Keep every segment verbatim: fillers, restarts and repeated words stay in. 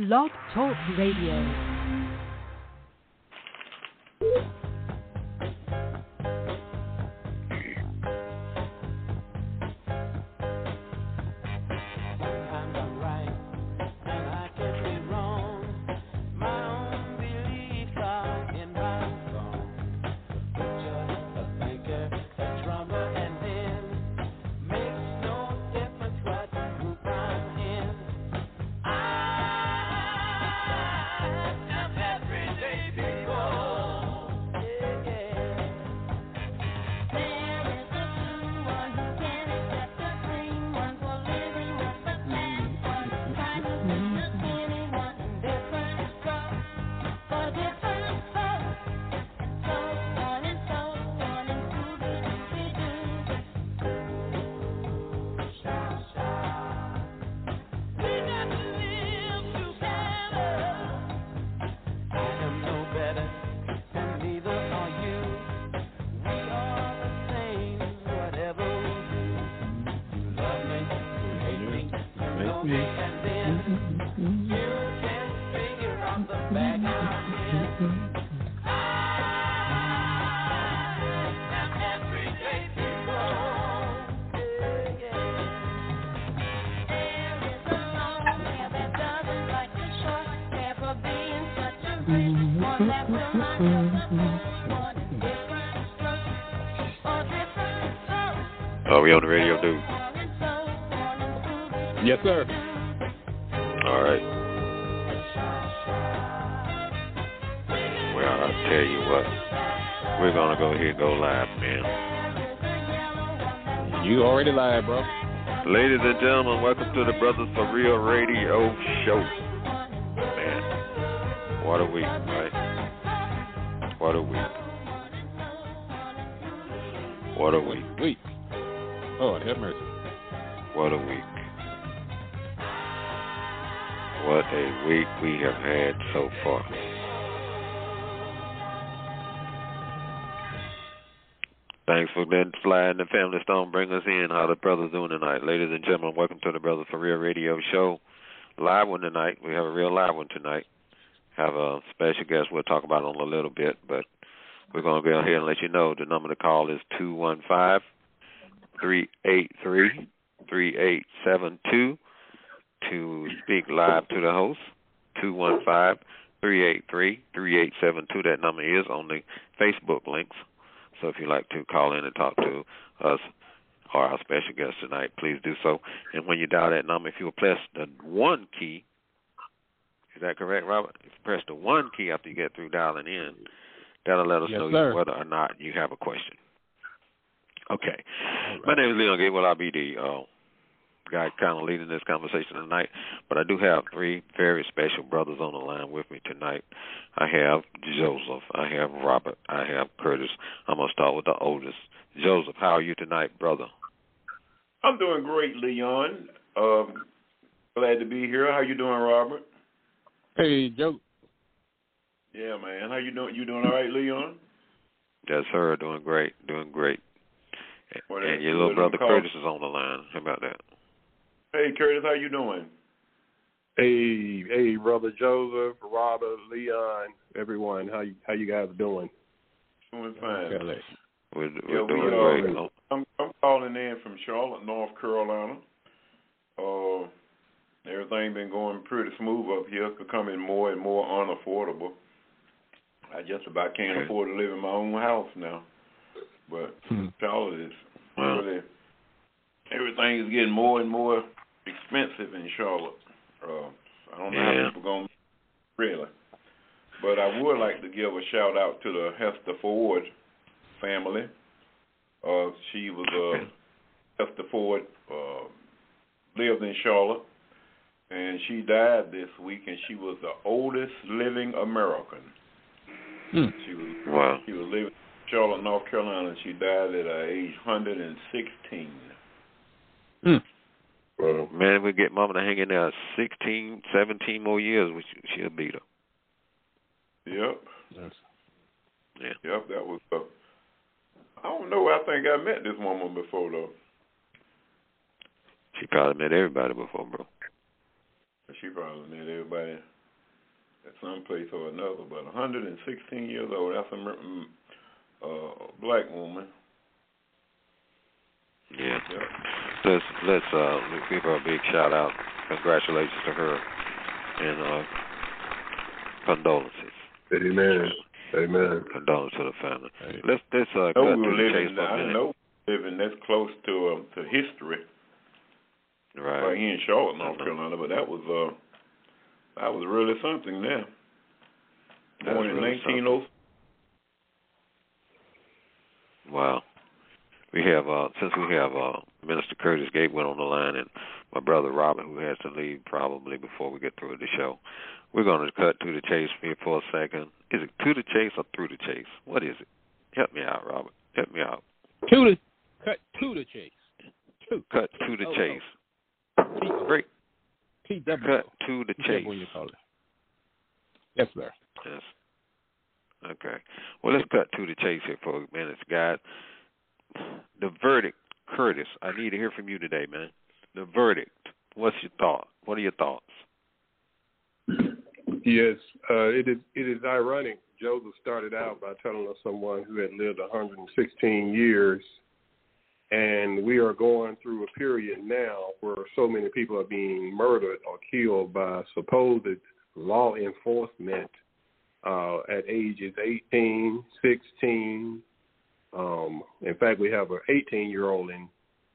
Blog Talk Radio. Are we on the radio, dude? Yes, sir. All right. Well, I'll tell you what. We're going to go ahead and go live, man. You already live, bro. Ladies and gentlemen, welcome to the Brothers for Real Radio Show. Man, what a week, right? What a week. What a week. Week. Lord, have mercy. What a week. What a week we have had so far. Thanks for letting Sly and the Family Stone bring us in. How the brothers doing tonight? Ladies and gentlemen, welcome to the Brothers for Real Radio Show. Live one tonight. We have a real live one tonight. Have a special guest we'll talk about in a little bit, but we're going to go ahead and let you know the number to call is two one five, three eight three, three eight seven two to speak live to the host. two one five, three eight three, three eight seven two. That number is on the Facebook links. So if you'd like to call in and talk to us or our special guest tonight, please do so. And when you dial that number, if you'll press the one key, is that correct, Robert? If you press the one key after you get through dialing in, that'll let us yes, know sir. whether or not you have a question. Okay. Right. My name is Leon Gabriel. I'll be the uh, guy kind of leading this conversation tonight. But I do have three very special brothers on the line with me tonight. I have Joseph. I have Robert. I have Curtis. I'm going to start with the oldest. Joseph, how are you tonight, brother? I'm doing great, Leon. Um, glad to be here. How you doing, Robert? Hey, Joe. Yeah, man. How you doing? You doing all right, Leon? Yes, sir. Doing great. Doing great. Well, and your little brother Curtis is on the line. How about that? Hey, Curtis, how you doing? Hey, hey, brother Joseph, Robert, Leon, everyone. How you how you guys doing? Doing fine. Okay. We're, we're yeah, doing we, great. Uh, I'm, I'm calling in from Charlotte, North Carolina. Uh, everything been going pretty smooth up here, becoming more and more unaffordable. I just about can't okay. afford to live in my own house now. But hmm. Charlotte is wow. really, everything is getting more and more expensive in Charlotte. Uh, I don't know yeah. how people going to really. But I would like to give a shout out to the Hester Ford family. Uh, she was uh, Hester Ford uh, lived in Charlotte, and she died this week, and she was the oldest living American. Hmm. She was wow. she was living in Charlotte, North Carolina, and she died at uh, age one hundred sixteen. Hmm. Well, man, we get Mama to hang in there sixteen, seventeen more years, which she'll beat her. Yep. Yes. Yeah. Yep, that was, uh, I don't know, I think I met this woman before, though. She probably met everybody before, bro. She probably met everybody at some place or another. But one hundred sixteen years old, that's a uh, black woman. Yeah. Yep. Let's let's uh give her a big shout out. Congratulations to her and uh, condolences. Amen. Amen. Condolences to the family. Hey. Let's let's uh, No, cut we to were the living. chase for a I minute. know living that's close to um, to history. Right. Right here in Charlotte, North Uh-huh. Carolina, but that was uh that was really something there. That Born was in really nineteen oh. Wow. We have, uh, since we have uh, Minister Curtis Gateway on the line and my brother Robert, who has to leave probably before we get through the show, we're going to cut to the chase here for a second. Is it to the chase or through the chase? What is it? Help me out, Robert. Help me out. To the cut to the chase. To. Cut to the Oh, chase. oh. Break. T W. Cut to the Whichever chase. one you call it. Yes, sir. Yes. Okay. Well, let's cut to the chase here for a minute, guys. The verdict, Curtis, I need to hear from you today, man. The verdict. What's your thought? What are your thoughts? Yes, uh, it is. It is ironic. Joseph started out by telling us someone who had lived one hundred sixteen years, and we are going through a period now where so many people are being murdered or killed by supposed law enforcement uh, at ages eighteen, sixteen. Um, in fact, we have an eighteen-year-old in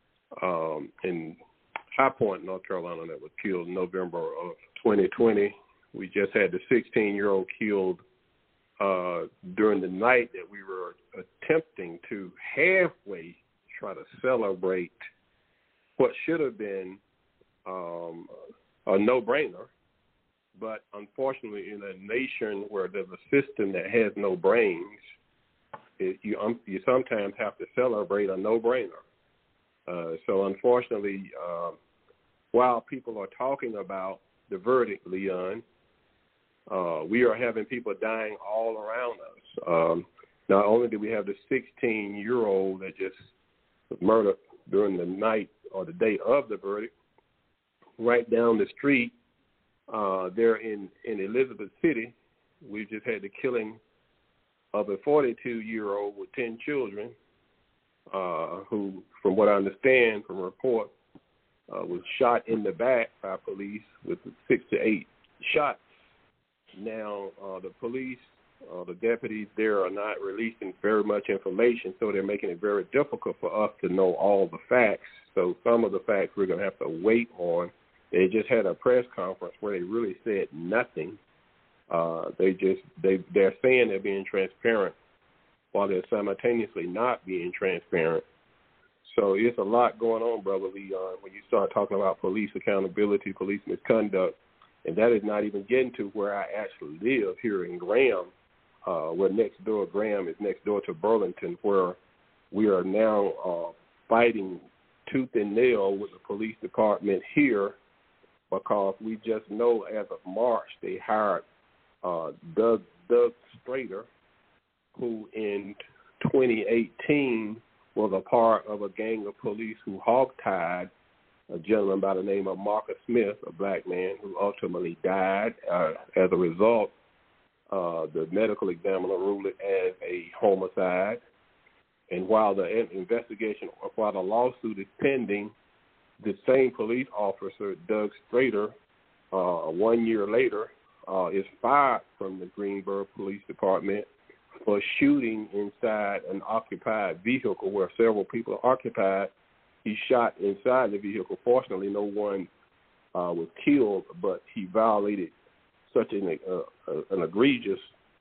um, in High Point, North Carolina, that was killed in November of twenty twenty. We just had the sixteen-year-old killed uh, during the night that we were attempting to halfway try to celebrate what should have been um, a no-brainer. But unfortunately, in a nation where there's a system that has no brains, it, you, um, you sometimes have to celebrate a no-brainer. Uh, so unfortunately, uh, while people are talking about the verdict, Leon, uh, we are having people dying all around us. Um, not only do we have the sixteen-year-old that just was murdered during the night or the day of the verdict, right down the street, uh, there in, in Elizabeth City, we just had the killing of a forty-two-year-old with ten children, uh, who, from what I understand from a report, uh, was shot in the back by police with six to eight shots. Now, uh, the police, uh, the deputies there are not releasing very much information, so they're making it very difficult for us to know all the facts. So some of the facts we're going to have to wait on. They just had a press conference where they really said nothing. Uh, they just, they, they're saying they're being transparent while they're simultaneously not being transparent. So it's a lot going on, Brother Leon, when you start talking about police accountability, police misconduct, and that is not even getting to where I actually live here in Graham, uh, where next door, Graham is next door to Burlington, where we are now uh, fighting tooth and nail with the police department here because we just know as of March they hired uh, Doug, Doug Strader, who in twenty eighteen was a part of a gang of police who hogtied a gentleman by the name of Marcus Smith, a black man who ultimately died. Uh, as a result, uh, the medical examiner ruled it as a homicide. And while the investigation, while the lawsuit is pending, the same police officer, Doug Strader, uh, one year later, uh, is fired from the Greensboro Police Department for shooting inside an occupied vehicle where several people are occupied. He shot inside the vehicle. Fortunately, no one uh, was killed, but he violated such an, uh, an egregious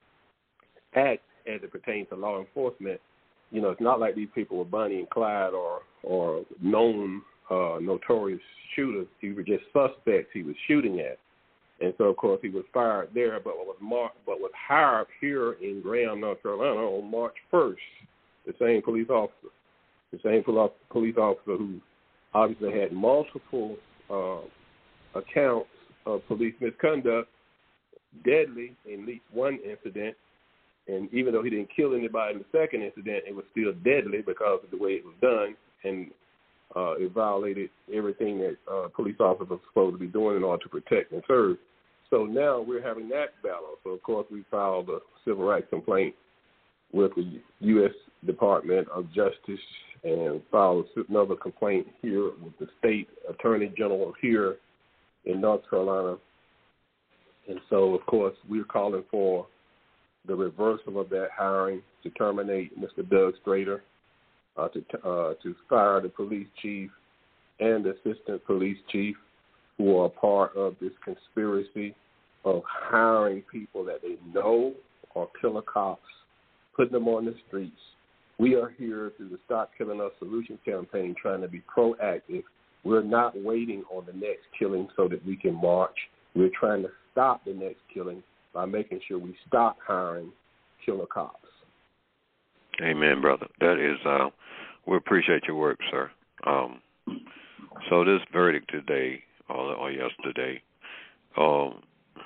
act as it pertains to law enforcement. You know, it's not like these people were Bonnie and Clyde or, or known uh, notorious shooters. These were just suspects he was shooting at. And so, of course, he was fired there, but was mar- but was hired here in Graham, North Carolina on March first, the same police officer. The same police officer who obviously had multiple uh, accounts of police misconduct, deadly in at least one incident, and even though he didn't kill anybody in the second incident, it was still deadly because of the way it was done. And Uh, it violated everything that uh, police officers are supposed to be doing in order to protect and serve. So now we're having that battle. So, of course, we filed a civil rights complaint with the U S Department of Justice and filed another complaint here with the state attorney general here in North Carolina. And so, of course, we're calling for the reversal of that hiring to terminate Mister Doug Strader, uh, to uh, to fire the police chief and the assistant police chief who are part of this conspiracy of hiring people that they know are killer cops, putting them on the streets. We are here through the Stop Killing Us Solution campaign trying to be proactive. We're not waiting on the next killing so that we can march. We're trying to stop the next killing by making sure we stop hiring killer cops. Amen, brother. That is, uh, we appreciate your work, sir. Um, so this verdict today, or, or yesterday, um,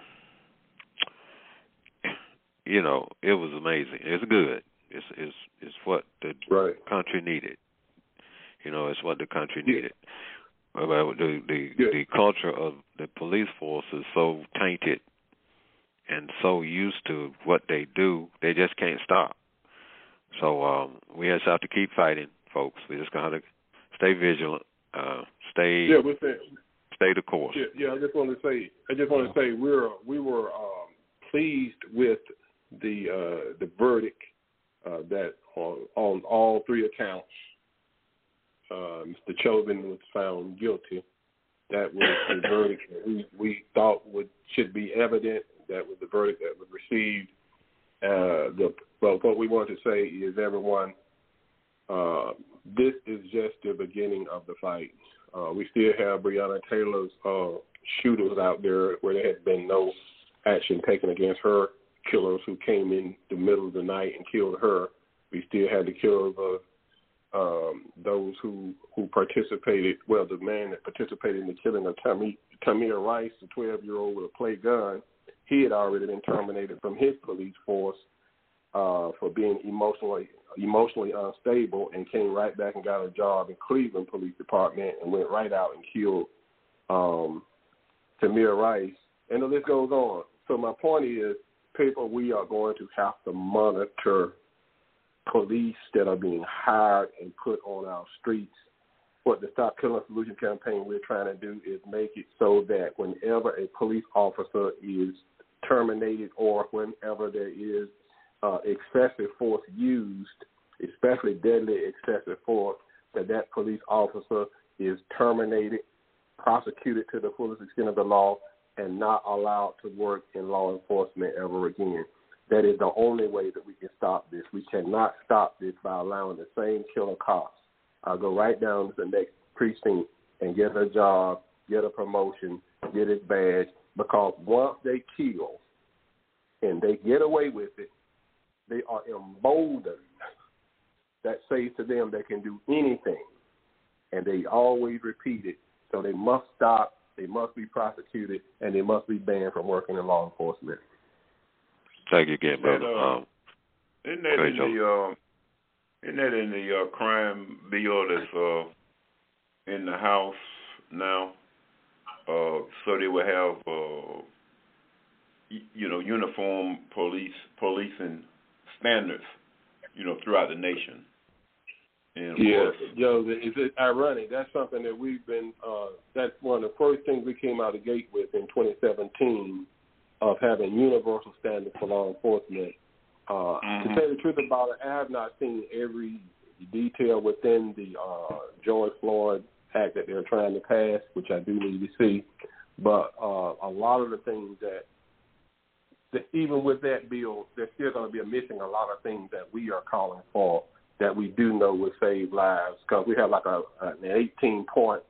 you know, it was amazing. It's good. It's it's it's what the right. country needed. You know, it's what the country needed. Yeah. But the the, yeah. the culture of the police force is so tainted and so used to what they do, they just can't stop. So um, we just have to keep fighting, folks. We just got to stay vigilant, uh, stay yeah, we're saying, stay the course. Yeah, yeah. I just want to say, I just want to say, we're we were um, pleased with the uh, the verdict uh, that on, on all three accounts, uh, Mister Chauvin was found guilty. That was the verdict that we, we thought would should be evident. That was the verdict that was received. Uh, the but what we want to say is, everyone, uh, this is just the beginning of the fight. Uh, we still have Breonna Taylor's uh, shooters out there where there has been no action taken against her killers who came in the middle of the night and killed her. We still have the killers of um, those who, who participated, well, the man that participated in the killing of Tamir, Tamir Rice, the twelve-year-old with a play gun. He had already been terminated from his police force uh, for being emotionally emotionally unstable, and came right back and got a job in Cleveland Police Department and went right out and killed um, Tamir Rice. And the list goes on. So my point is, people, we are going to have to monitor police that are being hired and put on our streets. What the Stop Killing Solution campaign we're trying to do is make it so that whenever a police officer is terminated or whenever there is uh, excessive force used, especially deadly excessive force, that that police officer is terminated, prosecuted to the fullest extent of the law, and not allowed to work in law enforcement ever again. That is the only way that we can stop this. We cannot stop this by allowing the same killer cops uh, go right down to the next precinct and get a job, get a promotion, get his badge, because once they kill and they get away with it, they are emboldened. That says to them they can do anything, and they always repeat it. So they must stop, they must be prosecuted, and they must be banned from working in law enforcement. Thank you again, brother. And, uh, um, isn't that in the uh, isn't that in the uh, crime bill that's uh, in the House now? Uh, so they will have uh, y- you know uniform police policing standards, you know, throughout the nation. And yeah, Joe, it's, it's ironic. That's something that we've been. Uh, that's one of the first things we came out of the gate with in twenty seventeen. Of having universal standards for law enforcement. Uh, mm-hmm. To tell you the truth about it, I have not seen every detail within the uh, George Floyd Act that they're trying to pass, which I do need to see. But uh, a lot of the things that, that, even with that bill, there's still going to be missing a lot of things that we are calling for that we do know will save lives, because we have like a, an eighteen-point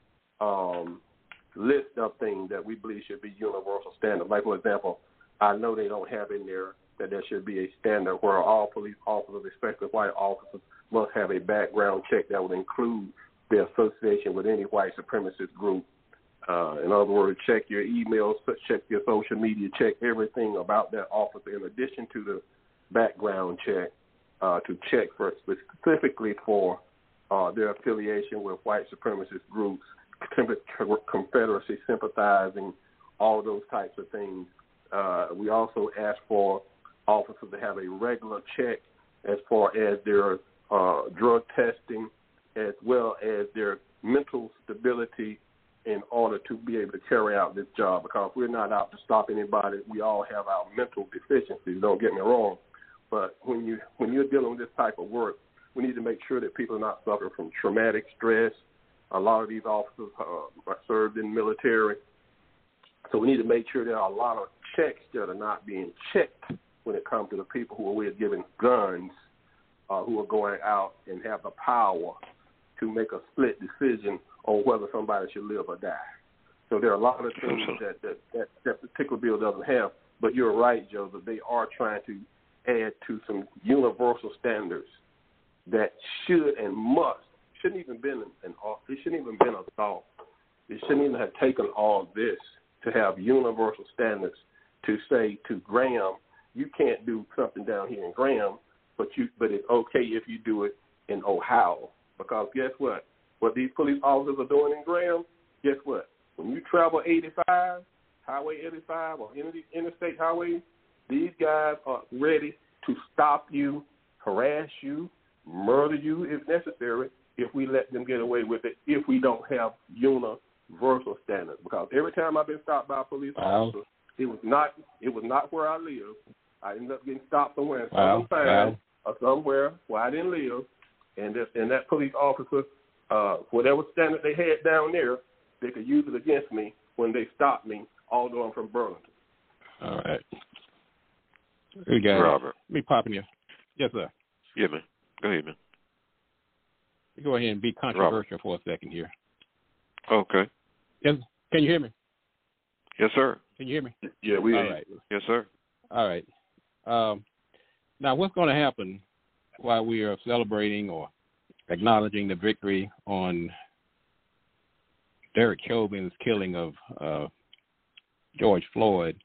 um, list of things that we believe should be universal standard. Like, for example, I know they don't have in there that there should be a standard where all police officers, especially white officers, must have a background check that would include their association with any white supremacist group. Uh, in other words, check your emails, check your social media, check everything about that officer in addition to the background check uh, to check for specifically for uh, their affiliation with white supremacist groups, Confederacy sympathizing, all those types of things. Uh, we also ask for officers to have a regular check as far as their uh, drug testing, as well as their mental stability in order to be able to carry out this job, because we're not out to stop anybody. We all have our mental deficiencies, don't get me wrong. But when, you, when you're dealing with this type of work, we need to make sure that people are not suffering from traumatic stress. A lot of these officers uh, are served in the military. So we need to make sure there are a lot of checks that are not being checked when it comes to the people who are we're giving guns, uh, who are going out and have the power to make a split decision on whether somebody should live or die. So there are a lot of things that that, that, that particular bill doesn't have. But you're right, Joseph. They are trying to add to some universal standards that should and must, shouldn't even been an, it shouldn't even been a thought. It shouldn't even have taken all this to have universal standards to say to Graham, you can't do something down here in Graham, but you but it's okay if you do it in Ohio. Because guess what? What these police officers are doing in Graham, guess what? When you travel eighty-five, Highway eighty-five or interstate highway, these guys are ready to stop you, harass you, murder you if necessary, if we let them get away with it, if we don't have universal standards. Because every time I've been stopped by a police wow. officer, it was not it was not where I live. I ended up getting stopped somewhere in wow. Southern wow. or somewhere where I didn't live, and that, and that police officer, uh, whatever standard they had down there, they could use it against me when they stopped me, although I'm from Burlington. All right. Hey, guys. Robert. Let me pop in here. Yes, sir. Yeah, man. Go ahead, man. Go ahead and be controversial Robert. for a second here. Okay. Yes. Can you hear me? Yes, sir. Can you hear me? Yeah, we All hear right. Yes, sir. All right. Um, now, what's going to happen while we are celebrating or acknowledging the victory on Derek Chauvin's killing of uh, George Floyd?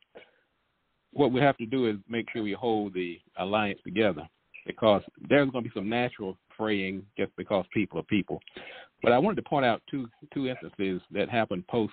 What we have to do is make sure we hold the alliance together, because there's going to be some natural fraying just because people are people. But I wanted to point out two two instances that happened post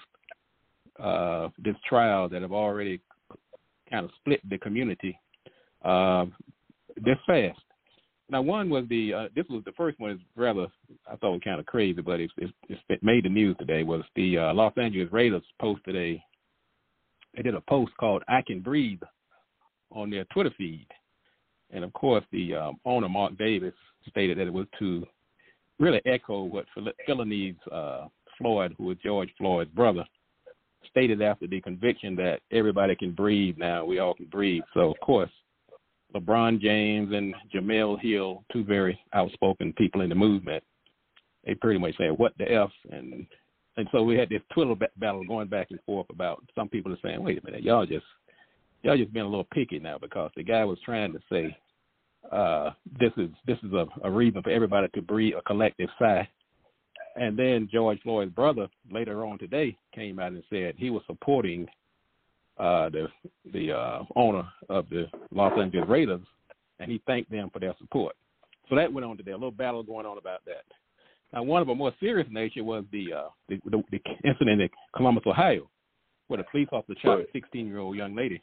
uh, this trial that have already kind of split the community uh, this fast. Now, one was the uh, this was the first one. Is rather I thought was kind of crazy, but it, it, it made the news today. Was the uh, Los Angeles Raiders posted a they did a post called "I Can Breathe" on their Twitter feed, and of course the um, owner Mark Davis stated that it was to really echo what Philanese uh, Floyd, who was George Floyd's brother, stated after the conviction, that everybody can breathe now. We all can breathe. So of course, LeBron James and Jamel Hill, two very outspoken people in the movement, they pretty much said, what the F? And and so we had this Twitter battle going back and forth about some people are saying, wait a minute, y'all just y'all just being a little picky now, because the guy was trying to say uh, this is this is a, a reason for everybody to breathe a collective sigh. And then George Floyd's brother later on today came out and said he was supporting Uh, the the uh, owner of the Los Angeles Raiders, and he thanked them for their support. So that went on today. A little battle going on about that. Now, one of a more serious nature was the uh, the, the, the incident in Columbus, Ohio, where the police officer shot a sixteen-year-old young lady.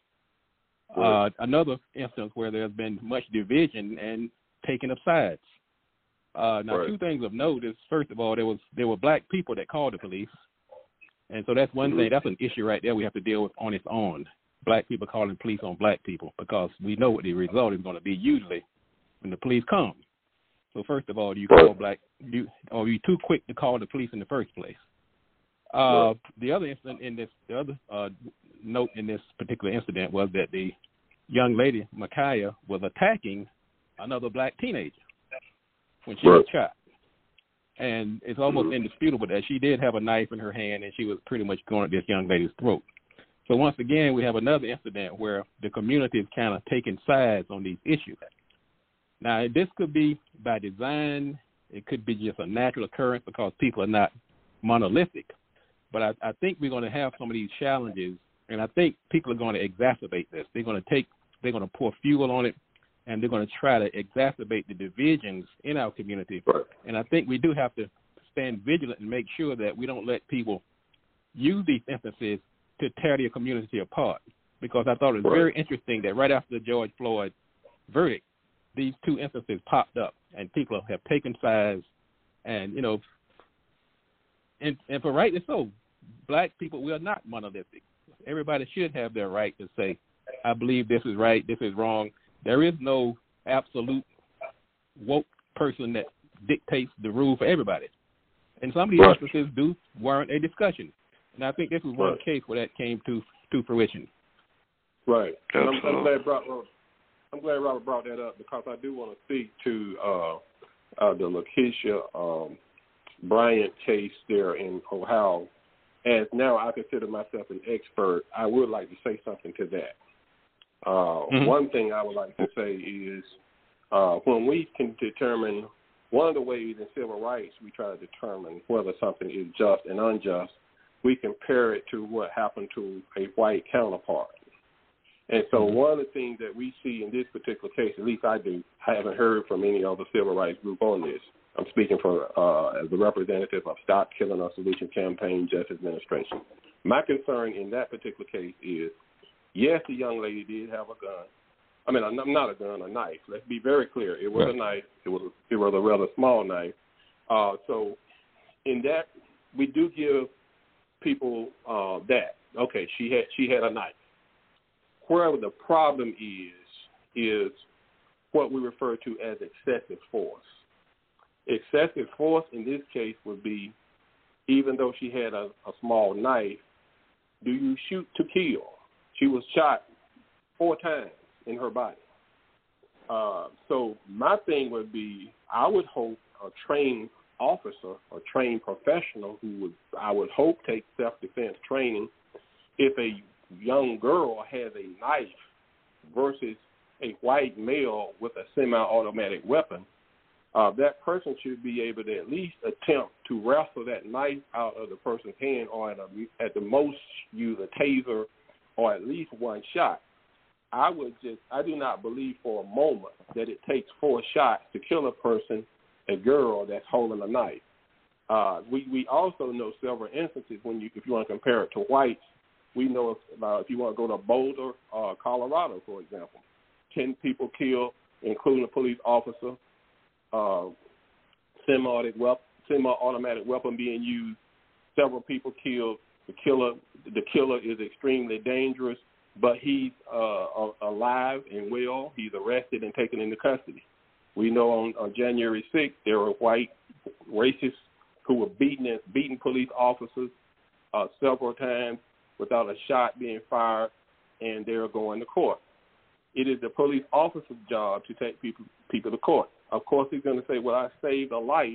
Uh, another instance where there's been much division and taking of sides. Uh, now, right. two things of note is, first of all, there was there were black people that called the police. And so that's one thing, that's an issue right there we have to deal with on its own. Black people calling police on black people, because we know what the result is going to be usually when the police come. So first of all, do you call black, you, or are you too quick to call the police in the first place? Uh, the other incident in this, the other uh, note in this particular incident was that the young lady, Micaiah, was attacking another black teenager when she was shot. And it's almost mm-hmm. indisputable that she did have a knife in her hand, and she was pretty much going at this young lady's throat. So once again, we have another incident where the community is kind of taking sides on these issues. Now, this could be by design. It could be just a natural occurrence because people are not monolithic. But I, I think we're going to have some of these challenges, and I think people are going to exacerbate this. They're going to take, they're going to pour fuel on it, and they're going to try to exacerbate the divisions in our community. Right. And I think we do have to stand vigilant and make sure that we don't let people use these instances to tear their community apart. Because I thought it was right. very interesting that right after the George Floyd verdict, these two instances popped up, and people have taken sides, and, you know, and, and for rightly so, black people, we are not monolithic. Everybody should have their right to say, I believe this is right, this is wrong. There is no absolute woke person that dictates the rule for everybody. And some of these right. instances do warrant a discussion. And I think this was one right. case where that came to, to fruition. Right. And I'm, I'm, glad Robert, I'm glad Robert brought that up, because I do want to speak to uh, uh, the Lakeisha um, Bryant case there in Ohio. As now I consider myself an expert, I would like to say something to that. Uh, mm-hmm. One thing I would like to say is uh, when we can determine, one of the ways in civil rights we try to determine whether something is just and unjust, we compare it to what happened to a white counterpart. And so mm-hmm. one of the things that we see in this particular case, at least I do, I haven't heard from any other civil rights group on this. I'm speaking for uh, as a representative of Stop Killing Us Solution Campaign Justice Administration. My concern in that particular case is, yes, the young lady did have a gun. I mean, not a gun, a knife. Let's be very clear. It was right. a knife. It was it was a rather small knife. Uh, so in that, we do give people uh, that. Okay, she had she had a knife. Where the problem is, is what we refer to as excessive force. Excessive force in this case would be, even though she had a, a small knife, do you shoot to kill? She was shot four times in her body. Uh, so my thing would be, I would hope a trained officer, a trained professional who would, I would hope, take self-defense training, if a young girl has a knife versus a white male with a semi-automatic weapon, uh, that person should be able to at least attempt to wrestle that knife out of the person's hand, or at, a, at the most use a taser, or at least one shot. I would just, I do not believe for a moment that it takes four shots to kill a person, a girl that's holding a knife. Uh, we, we also know several instances when you, if you want to compare it to whites, we know if, uh, if you want to go to Boulder, uh, Colorado, for example, ten people killed, including a police officer, uh, semi-automatic weapon, semi-automatic weapon being used, several people killed. The killer, the killer is extremely dangerous, but he's uh, alive and well. He's arrested and taken into custody. We know on, on January sixth there were white racists who were beating beating police officers uh, several times without a shot being fired, and they're going to court. It is the police officer's job to take people people to court. Of course, he's going to say, well, I saved a life,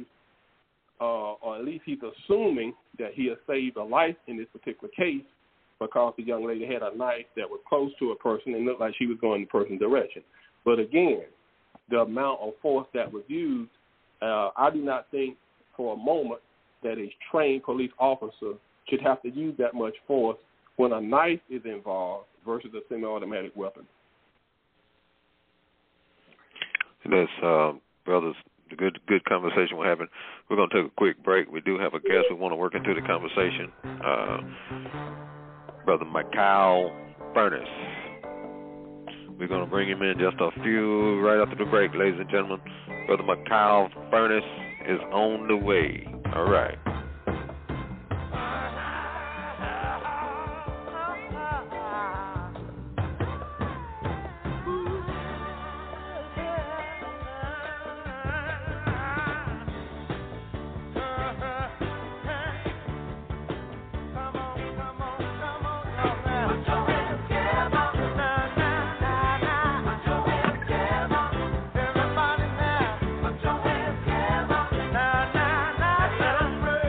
uh, or at least he's assuming that he has saved a life in this particular case because the young lady had a knife that was close to a person and looked like she was going in the person's direction. But again, the amount of force that was used, uh, I do not think for a moment that a trained police officer should have to use that much force when a knife is involved versus a semi-automatic weapon. That's, uh, brothers, the good good conversation we're having. We're going to take a quick break. We do have a guest we want to work into the conversation. Uh, Brother Mikal Furnace. We're going to bring him in just a few right after the break, ladies and gentlemen. Brother Mikal Furnace is on the way. All right. Everybody now, put your hands together. Now, now, now, now.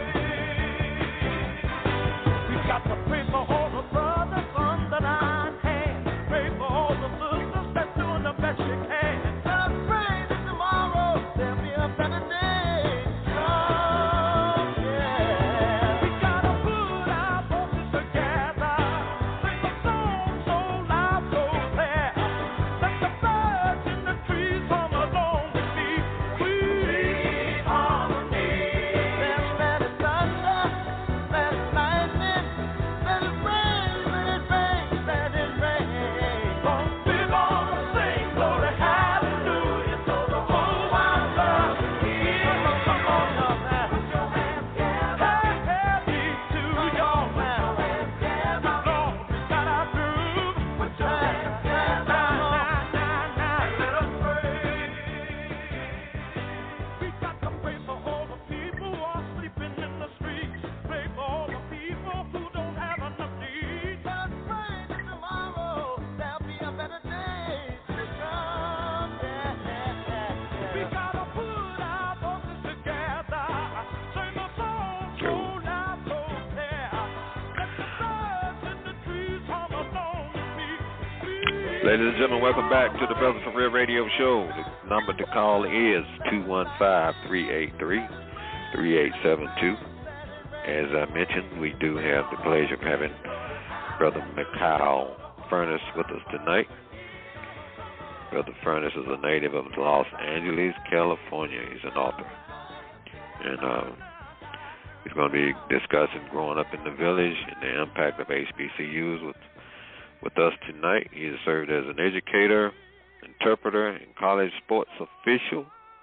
Ladies and gentlemen, welcome back to the Brothers for Real Radio Show. The number to call is two one five, three eight three, three eight seven two. As I mentioned, we do have the pleasure of having Brother Mikhail Furnace with us tonight. Brother Furnace is a native of Los Angeles, California. He's an author. And uh, he's going to be discussing growing up in the village and the impact of H B C Us with With us tonight. He has served as an educator, interpreter, and college sports official.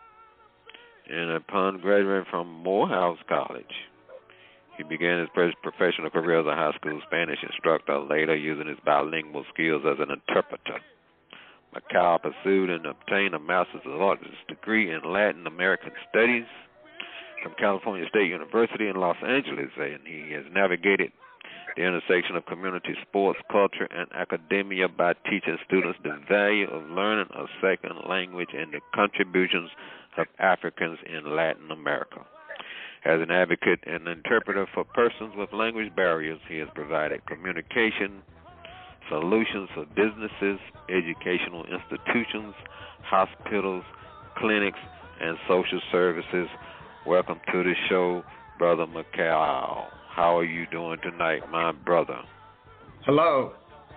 And upon graduating from Morehouse College, he began his professional career as a high school Spanish instructor, later using his bilingual skills as an interpreter. Mikhail pursued and obtained a Master's of Arts degree in Latin American Studies from California State University in Los Angeles, and he has navigated the intersection of community, sports, culture, and academia by teaching students the value of learning a second language and the contributions of Africans in Latin America. As an advocate and interpreter for persons with language barriers, he has provided communication solutions for businesses, educational institutions, hospitals, clinics, and social services. Welcome to the show, Brother Mikhail. How are you doing tonight, my brother? Hello.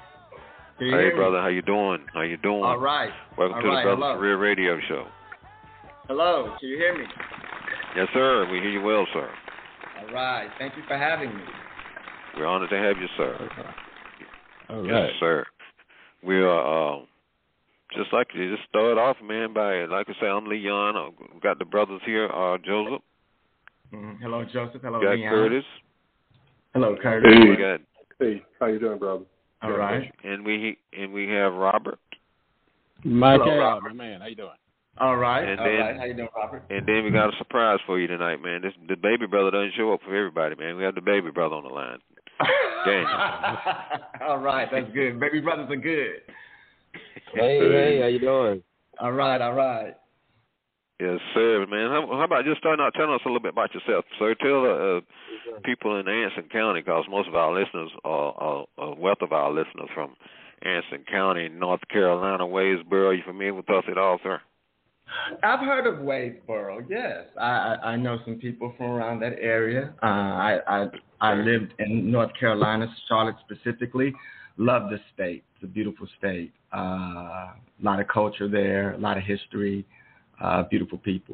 Hey, brother, how you doing? How you doing? All right. Welcome All to right. the Brothers Hello. for Real Radio Show. Hello. Can you hear me? Yes, sir. We hear you well, sir. All right. Thank you for having me. We're honored to have you, sir. All yes, right. sir. We are uh, just like to just start off, man. By like I say, I'm Leon. I've got the brothers here. Uh, Joseph. Mm-hmm. Hello, Joseph. Hello, got Leon. Curtis. Hello, Curtis. Hey. We got Hey, how you doing, brother? All right. and we and we have Robert. Mike, Hello, my Robert. man, how you doing? All right. And All then- right. How you doing, Robert? And then we got a surprise for you tonight, man. This the baby brother doesn't show up for everybody, man. We have the baby brother on the line. Daniel. All right. That's good. Baby brothers are good. Hey, hey, how you doing? All right. All right. Yes, sir, man. How, how about just starting out telling us a little bit about yourself, sir? Tell uh, people in Anson County, because most of our listeners, are, are a wealth of our listeners from Anson County, North Carolina, Waysboro. Are you familiar with us at all, sir? I've heard of Waysboro. Yes, I, I I know some people from around that area. Uh, I I I lived in North Carolina, Charlotte specifically. Love the state. It's a beautiful state. Uh, a lot of culture there, a lot of history. Uh, beautiful people.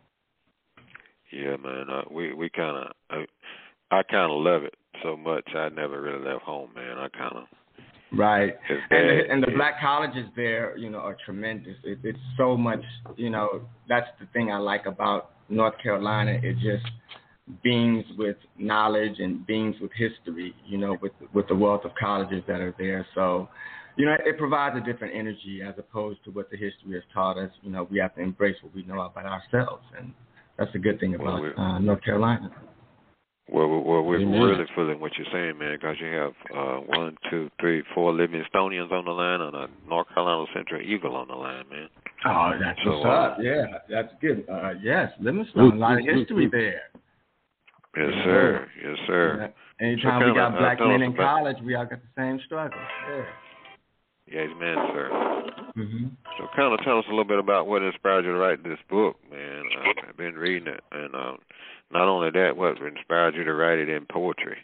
Yeah, man. Uh, we we kind of I, I kind of love it so much. I never really left home, man. I kind of Right. His And the, dad and the is- black colleges there, you know, are tremendous. It, it's so much, you know, that's the thing I like about North Carolina. It just beams with knowledge and beams with history, you know, with with the wealth of colleges that are there. So, you know, it provides a different energy as opposed to what the history has taught us. You know, we have to embrace what we know about ourselves, and that's a good thing about Well, uh, North Carolina. Well, well, well we're Amen. really feeling what you're saying, man, because you have uh, one, two, three, four Livingstonians on the line and a North Carolina Central Eagle on the line, man. Oh, that's So, what's uh, up. Yeah, that's good. Uh, yes, Livingstone, a lot of history there. Yes, sir. Yes, sir. Yeah. Anytime So we kinda, got uh, black tell men us in about- college, we all got the same struggle. Yeah. Yes, man, sir. Mm-hmm. So kind of tell us a little bit about what inspired you to write this book, man. Uh, I've been reading it, and um, not only that, what inspired you to write it in poetry?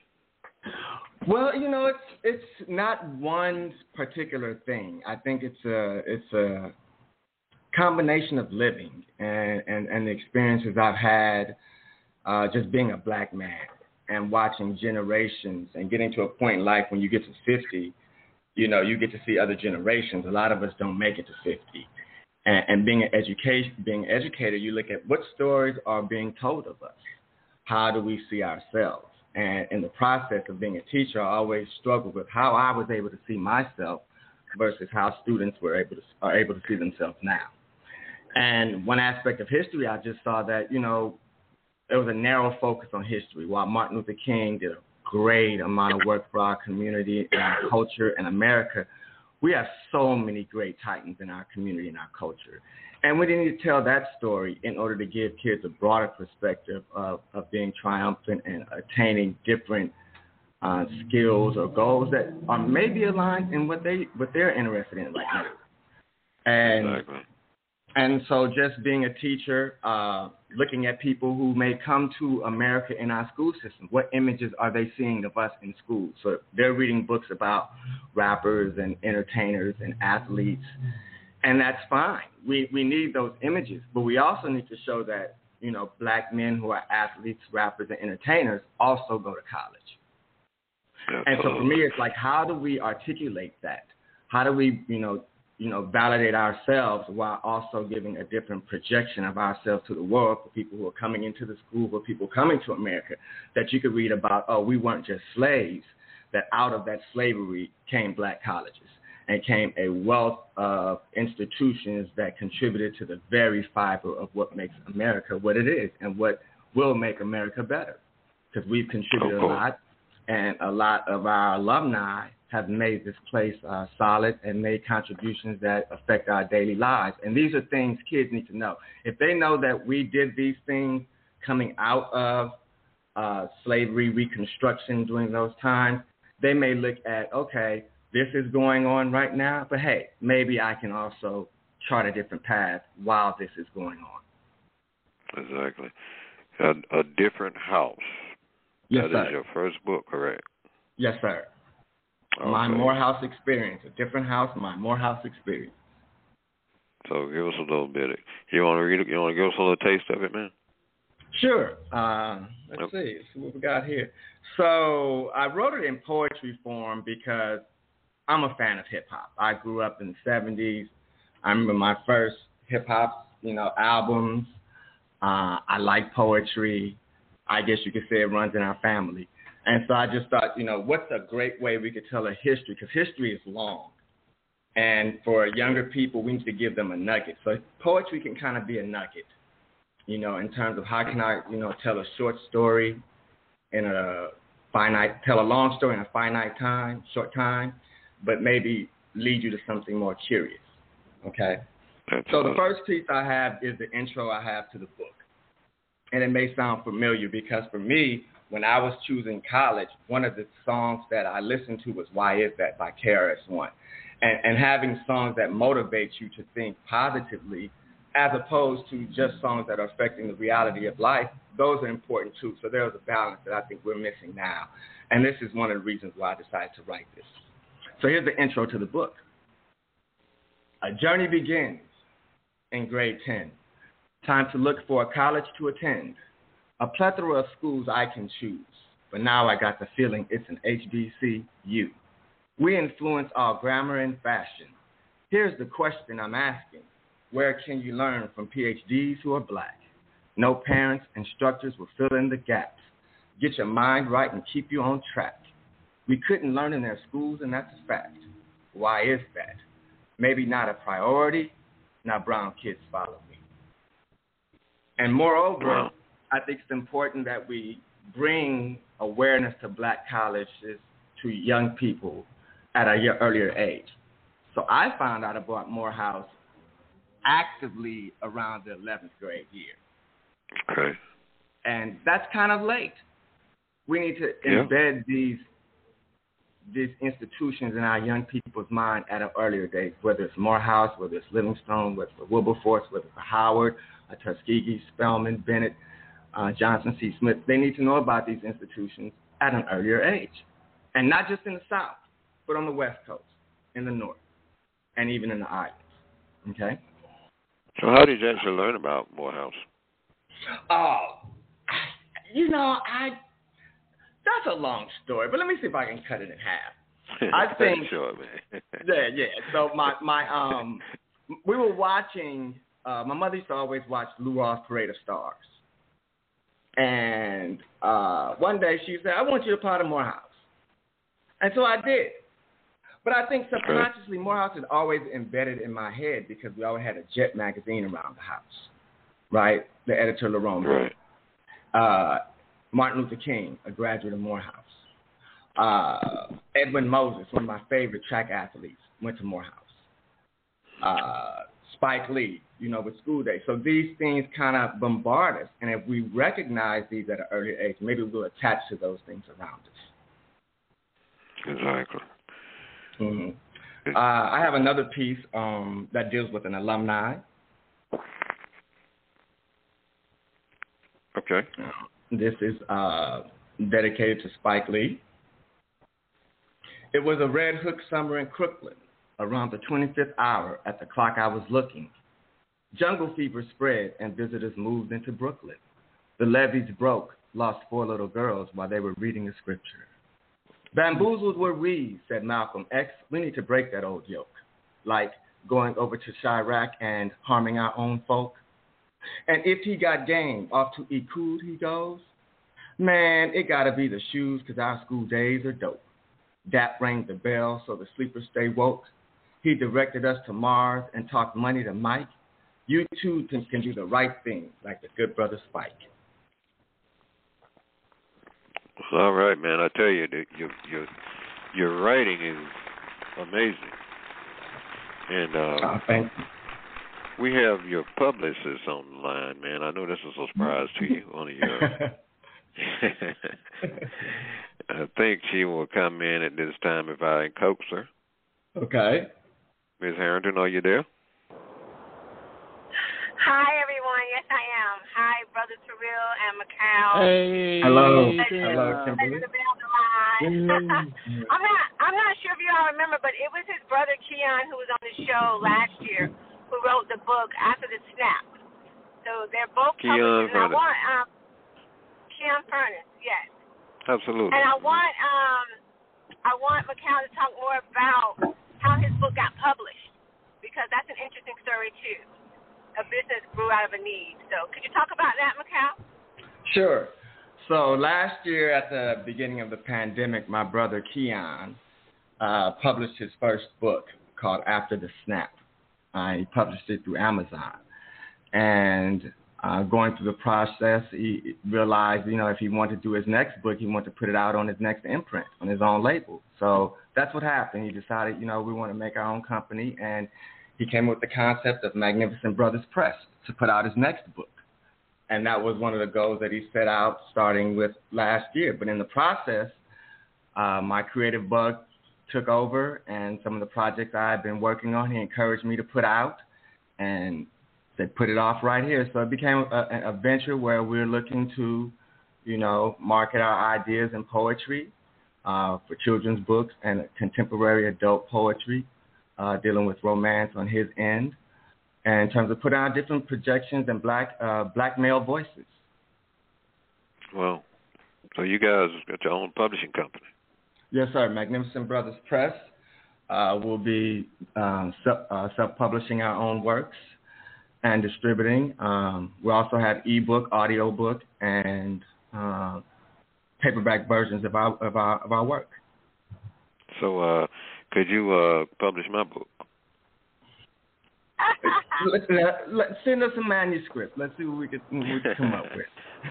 Well, you know, it's it's not one particular thing. I think it's a it's a combination of living and and, and the experiences I've had, uh, just being a black man and watching generations and getting to a point in life when you get to fifty, you know, you get to see other generations. A lot of us don't make it to fifty. And, and being an education, being educated, you look at what stories are being told of us. How do we see ourselves? And in the process of being a teacher, I always struggled with how I was able to see myself versus how students were able to are able to see themselves now. And one aspect of history, I just saw that, you know, there was a narrow focus on history. While Martin Luther King did a great amount of work for our community and our culture in America, we have so many great titans in our community and our culture. And we need to tell that story in order to give kids a broader perspective of, of being triumphant and attaining different uh, skills or goals that are maybe aligned in what they what they're interested in right now. And exactly. and so just being a teacher, uh, looking at people who may come to America in our school system, what images are they seeing of us in school? So they're reading books about rappers and entertainers and athletes, and that's fine. We we need those images, but we also need to show that, you know, black men who are athletes, rappers, and entertainers also go to college. Absolutely. And so for me, it's like, how do we articulate that? How do we, you know, you know, validate ourselves while also giving a different projection of ourselves to the world for people who are coming into the school, for people coming to America, that you could read about, oh, we weren't just slaves, that out of that slavery came black colleges and came a wealth of institutions that contributed to the very fiber of what makes America what it is and what will make America better. Because we've contributed oh, cool. a lot, and a lot of our alumni have made this place uh, solid and made contributions that affect our daily lives. And these are things kids need to know. If they know that we did these things coming out of uh, slavery, Reconstruction during those times, they may look at, okay, this is going on right now, but hey, maybe I can also chart a different path while this is going on. Exactly. A, a different house. Yes, that sir. is your first book, correct? Yes, sir. Okay. My Morehouse Experience, a different house, my Morehouse Experience. So give us a little bit. Of, you want to read it? You want to give us a little taste of it, man? Sure. Uh, let's Yep. see. Let's see what we got here. So I wrote it in poetry form because I'm a fan of hip hop. I grew up in the seventies. I remember my first hip hop, you know, albums. Uh, I like poetry. I guess you could say it runs in our family. And so I just thought, you know, what's a great way we could tell a history? Because history is long. And for younger people, we need to give them a nugget. So poetry can kind of be a nugget, you know, in terms of how can I, you know, tell a short story in a finite, tell a long story in a finite time, short time, but maybe lead you to something more curious, okay? So the first piece I have is the intro I have to the book. And it may sound familiar because for me, when I was choosing college, one of the songs that I listened to was Why Is That by K R S One. And, and having songs that motivate you to think positively as opposed to just songs that are affecting the reality of life, those are important too. So there's a balance that I think we're missing now. And this is one of the reasons why I decided to write this. So here's the intro to the book. A journey begins in grade ten. Time to look for a college to attend. A plethora of schools I can choose. But now I got the feeling it's an H B C U. We influence our grammar and fashion. Here's the question I'm asking. Where can you learn from P H Ds who are black? No parents, instructors will fill in the gaps. Get your mind right and keep you on track. We couldn't learn in their schools, and that's a fact. Why is that? Maybe not a priority. Now brown kids follow me. And moreover, Wow. I think it's important that we bring awareness to black colleges to young people at an earlier age. So I found out about Morehouse actively around the eleventh grade year. Okay. And that's kind of late. We need to Yeah. embed these these institutions in our young people's mind at an earlier date, whether it's Morehouse, whether it's Livingstone, whether it's Wilberforce, whether it's Howard, a Tuskegee, Spelman, Bennett, uh, Johnson C. Smith. They need to know about these institutions at an earlier age. And not just in the South, but on the West Coast, in the North, and even in the islands. Okay? So how did you actually learn about Morehouse? Oh, you know, I that's a long story, but let me see if I can cut it in half. I think sure, man. yeah, yeah. So my my um, we were watching. Uh, my mother used to always watch Lou Rawls' Parade of Stars, and uh, one day she said, "I want you to part of Morehouse," and so I did. But I think subconsciously Morehouse is always embedded in my head because we always had a Jet magazine around the house, right? The editor Lerone. Right. Uh, Martin Luther King, a graduate of Morehouse. Uh, Edwin Moses, one of my favorite track athletes, went to Morehouse. Uh, Spike Lee, you know, with School Day. So these things kind of bombard us. And if we recognize these at an early age, maybe we'll attach to those things around us. Exactly. Mm-hmm. Uh, I have another piece um, that deals with an alumni. Okay. This is uh, dedicated to Spike Lee. It was a red hook summer in Crooklyn, around the twenty-fifth hour. At the clock I was looking. Jungle fever spread and visitors moved into Brooklyn. The levees broke, lost four little girls while they were reading the scripture. Bamboozled were we, said Malcolm X. We need to break that old yoke, like going over to Chirac and harming our own folk. And if he got game, off to Ekud he goes. Man, it gotta be the shoes, cause our school days are dope. Dap rang the bell so the sleepers stay woke. He directed us to Mars and talked money to Mike. You too can, can do the right thing, like the good brother Spike. All right, man. I tell you, that your your your writing is amazing, and uh, oh, thank you. We have your publicist on the line, man. I know this is a surprise to you. One of your, I think she will come in at this time if I coax her. Okay. Miz Harrington, are you there? Hi, everyone. Yes, I am. Hi, Brother Terrell and Macau. Hey. Hello. Hey. Hello, Kimberly. I'm not. I'm not sure if you all remember, but it was his brother Keon who was on the show last year, who wrote the book After the Snap. So they're both Keon published. And I want um, Keon Furness, yes. Absolutely. And I want um, I want Macau to talk more about how his book got published, because that's an interesting story too. A business grew out of a need. So could you talk about that, Macau? Sure. So last year at the beginning of the pandemic, my brother Keon uh, published his first book called After the Snap. Uh, he published it through Amazon. And uh, going through the process, he realized, you know, if he wanted to do his next book, he wanted to put it out on his next imprint, on his own label. So that's what happened. He decided, you know, we want to make our own company, and he came up with the concept of Magnificent Brothers Press to put out his next book. And that was one of the goals that he set out starting with last year. But in the process, uh, my creative bug took over, and some of the projects I had been working on, he encouraged me to put out and said, put it off right here. So it became a, a venture where we're looking to, you know, market our ideas in poetry uh, for children's books and contemporary adult poetry. Uh, dealing with romance on his end, and in terms of putting out different projections and black uh, black male voices. Well, so you guys got your own publishing company? Yes, sir. Magnificent Brothers Press uh, will be um, self, uh, self-publishing our own works and distributing. Um, we also have ebook, audiobook, and uh, paperback versions of our of our of our work. So. Uh, Could you uh, publish my book? let's, let, let, send us a manuscript. Let's see what we can, what we can come up with.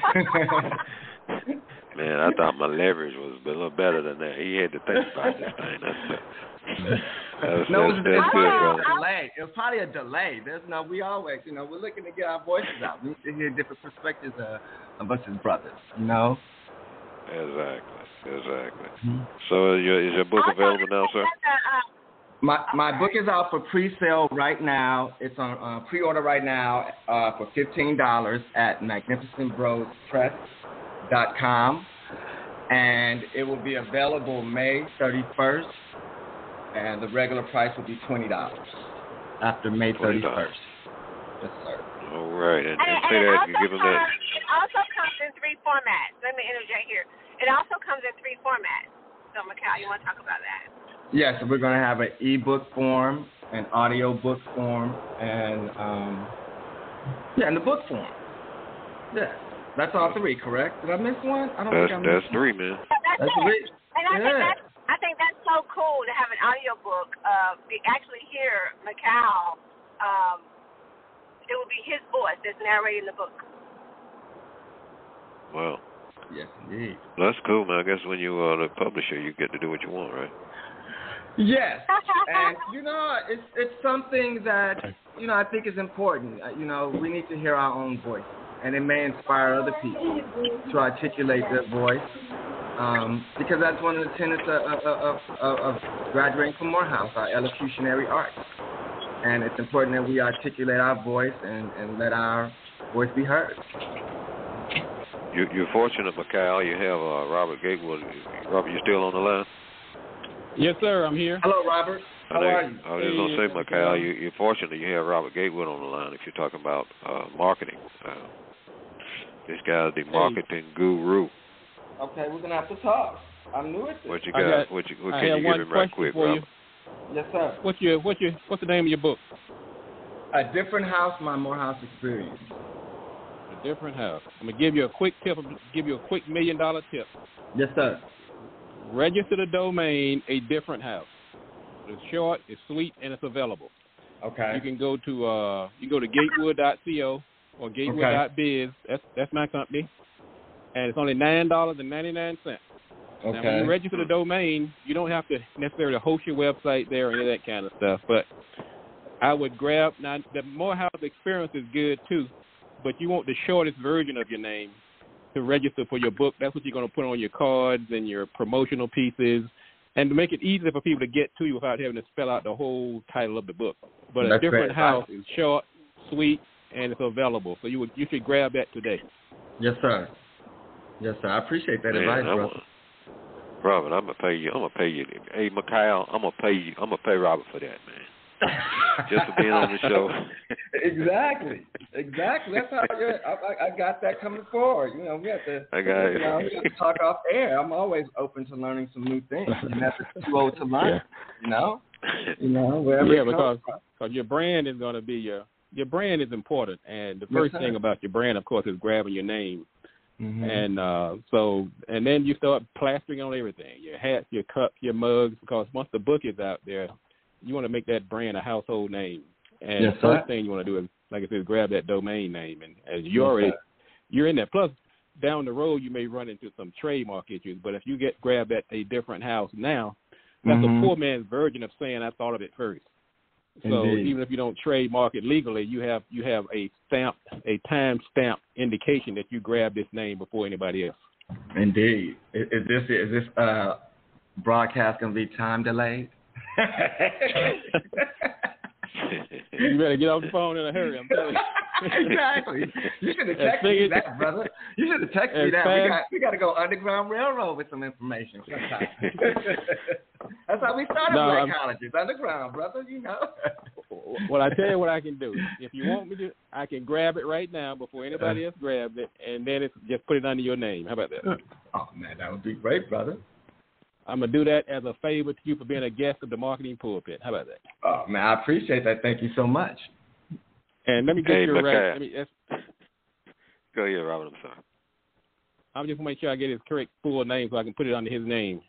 Man, I thought my leverage was a little better than that. He had to think about this thing. That's, that's, no, that's, it's, that's it's good, probably brother. a delay. It was probably a delay. There's no, we always, you know, we're looking to get our voices out. We need to hear different perspectives uh, of us as brothers, you know? Exactly, exactly. Mm-hmm. So is your, is your book available now, sir? My my book is out for pre-sale right now. It's on uh, pre-order right now uh, for fifteen dollars at magnificent bros press dot com, and it will be available May thirty-first, and the regular price will be twenty dollars after May thirty-first. Yes, sir. All right, and, and, and say and that you give them that. It also comes in three formats. Let me interject here. It also comes in three formats. So, Macau, you want to talk about that? Yes, yeah, so we're going to have an ebook form, an audio book form, and um, yeah, and the book form. Yeah, that's all three, correct? Did I miss one? I don't that's, think I missed That's three, man. That's, that's it. three. And I yeah. think that's I think that's so cool to have an audio book. Uh, actually, hear Macau. Um, it will be his voice that's narrating the book. Wow. Yes, indeed. Well, that's cool, man. I guess when you are the publisher, you get to do what you want, right? Yes, and you know, it's it's something that you know I think is important. You know, we need to hear our own voice, and it may inspire other people to articulate their voice um, because that's one of the tenets of, of, of, of graduating from Morehouse, our elocutionary arts. And it's important that we articulate our voice and, and let our voice be heard. You, you're fortunate, Mikhail. You have uh, Robert Gatewood. Robert, you still on the line? Yes, sir. I'm here. Hello, Robert. How I are you? I was just going to say, Mikhail, you, you're fortunate you have Robert Gatewood on the line if you're talking about uh, marketing. Uh, this guy's the marketing guru. Okay, we're going to have to talk. I'm new at this. What you I got? got- what you, what I can have you one give him right question quick, for you. Robert? Yes, sir. What's your what's your what's the name of your book? A Different House, My Morehouse Experience. A Different House. I'm gonna give you a quick tip. I'm gonna give you a quick million dollar tip. Yes, sir. Register the domain A Different House. It's short, it's sweet, and it's available. Okay. You can go to uh you can go to gatewood dot co or gatewood dot biz. That's that's my company, and it's only nine dollars and ninety nine cents. Okay. Now, when you register the domain, you don't have to necessarily host your website there or any of that kind of stuff. But I would grab, now the Morehouse Experience is good too, but you want the shortest version of your name to register for your book. That's what you're going to put on your cards and your promotional pieces, and to make it easier for people to get to you without having to spell out the whole title of the book. But That's A Different great. House is short, sweet, and it's available. So you would you should grab that today. Yes, sir. Yes, sir. I appreciate that Man, advice, I'm brother. a- Robert, I'm gonna pay you. I'm gonna pay you. Hey, Mikhail, I'm gonna pay you. I'm gonna pay Robert for that, man. Just for being on the show. Exactly. Exactly. That's how I, I, I got that coming forward. You know, we have to. I got it. You know, we have to talk off air. I'm always open to learning some new things. You're never too old to learn. Yeah. You know. You know, wherever Yeah, it because comes from. cause your brand is going to be your your brand is important, and the Yes, first sir. thing about your brand, of course, is grabbing your name. Mm-hmm. And uh, so, and then you start plastering on everything, your hats, your cups, your mugs, because once the book is out there, you want to make that brand a household name. And Yes, the first sir. thing you want to do is, like I said, grab that domain name. And as you Yes, already, sir. you're in there. Plus, down the road, you may run into some trademark issues. But if you get grab that A Different House now, that's Mhm. a poor man's version of saying I thought of it first. So Indeed. even if you don't trademark it legally, you have you have a stamp, a time stamp indication that you grabbed this name before anybody else. Indeed. Is, is this is this uh, broadcast gonna be time delayed? You better get off the phone in a hurry. I'm telling you. Exactly. You should have As texted me big as- that, brother. You should have texted me as that. We fast- got we got to go Underground Railroad with some information sometime. That's how we started No, black I'm- colleges, underground, brother. You know. Well, I tell you what I can do. If you want me to, I can grab it right now before anybody else grabs it, and then it's just put it under your name. How about that? Oh man, that would be great, brother. I'm gonna do that as a favor to you for being a guest of the Marketing Pulpit. How about that? Oh man, I appreciate that. Thank you so much. And let me get Hey, you Mikhail. right. Let me, that's, Go ahead, Robert. I'm sorry. I'm just gonna make sure I get his correct full name so I can put it under his name.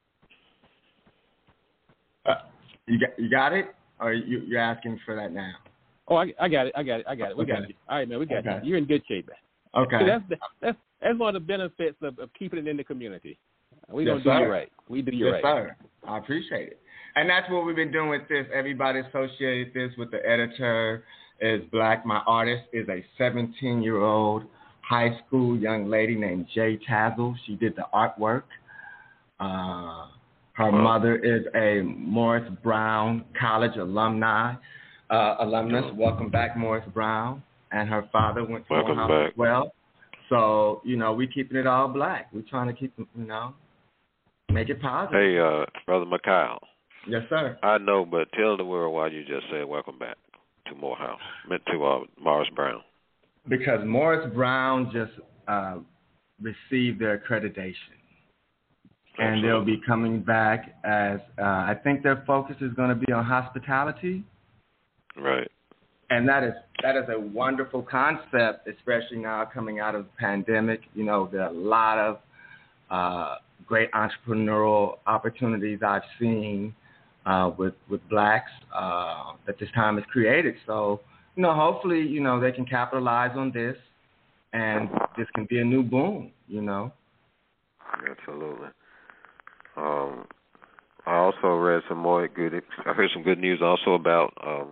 Uh, you got you got it, or you you're asking for that now? Oh, I, I got it. I got it. I got it. We got Okay. you. All right, man. We got Okay. you. You're in good shape, man. Okay. See, that's the, that's that's one of the benefits of, of keeping it in the community. We Yes, don't do sir. you right. We do you Yes, right. sir. I appreciate it. And that's what we've been doing with this. Everybody associated this with the editor is black. My artist is a seventeen-year-old high school young lady named Jay Tazzle. She did the artwork. Uh, her Wow. mother is a Morris Brown College alumni, uh, alumnus. Welcome back, Morris Brown. And her father went to Welcome Morehouse back. as well. So, you know, we keeping it all black. We're trying to keep, you know, make it positive. Hey, uh, Brother Mikhail. Yes, sir. I know, but tell the world why you just said welcome back to Morehouse, meant to uh, Morris Brown. Because Morris Brown just uh, received their accreditation. And they'll be coming back as, uh, I think their focus is going to be on hospitality. Right. And that is that is a wonderful concept, especially now coming out of the pandemic. You know, there are a lot of uh, great entrepreneurial opportunities I've seen uh, with with blacks uh, that this time has created. So, you know, hopefully, you know, they can capitalize on this, and this can be a new boom. You know. Absolutely. Um, I also read some more good. I heard some good news also about um,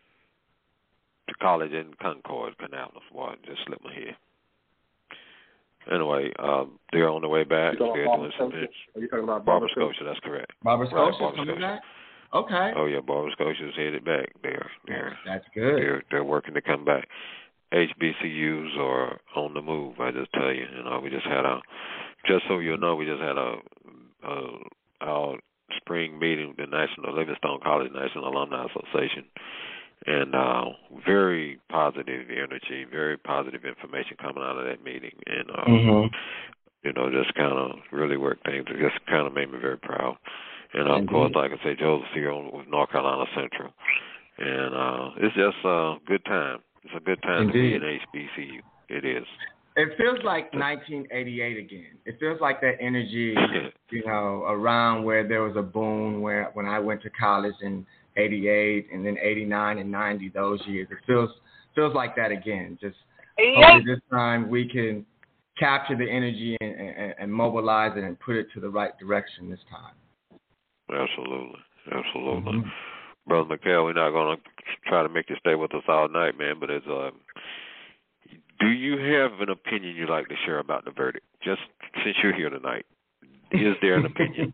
the college in Concord, Canal. What just slipped my head. anyway, um, they're on the way back. They're doing some. Are you talking about Barbara Scotia? That's correct. Barbara Scotia right, coming back. Okay. Oh yeah, Barbara Scotia's headed back. They're they're that's good. They're they're working to come back. H B C Us are on the move. I just tell you, you know, we just had a. Just so you know, we just had a, a our spring meeting, the National Livingstone College National Alumni Association, and uh, very positive energy, very positive information coming out of that meeting, and uh, mm-hmm. you know, just kind of really worked things. It just kind of made me very proud. And of Indeed. course, like I say, Joseph's here with North Carolina Central, and uh, it's just a good time. It's a good time Indeed. to be in H B C U. It is. It feels like nineteen eighty-eight again. It feels like that energy, you know, around where there was a boom where when I went to college in eighty-eight and then eighty-nine and ninety, those years. It feels feels like that again. Just hopefully this time we can capture the energy and, and, and mobilize it and put it to the right direction this time. Absolutely. Absolutely. Mm-hmm. Brother McHale, we're not going to try to make you stay with us all night, man, but it's uh, do you have an opinion you'd like to share about the verdict? Just since you're here tonight, is there an opinion?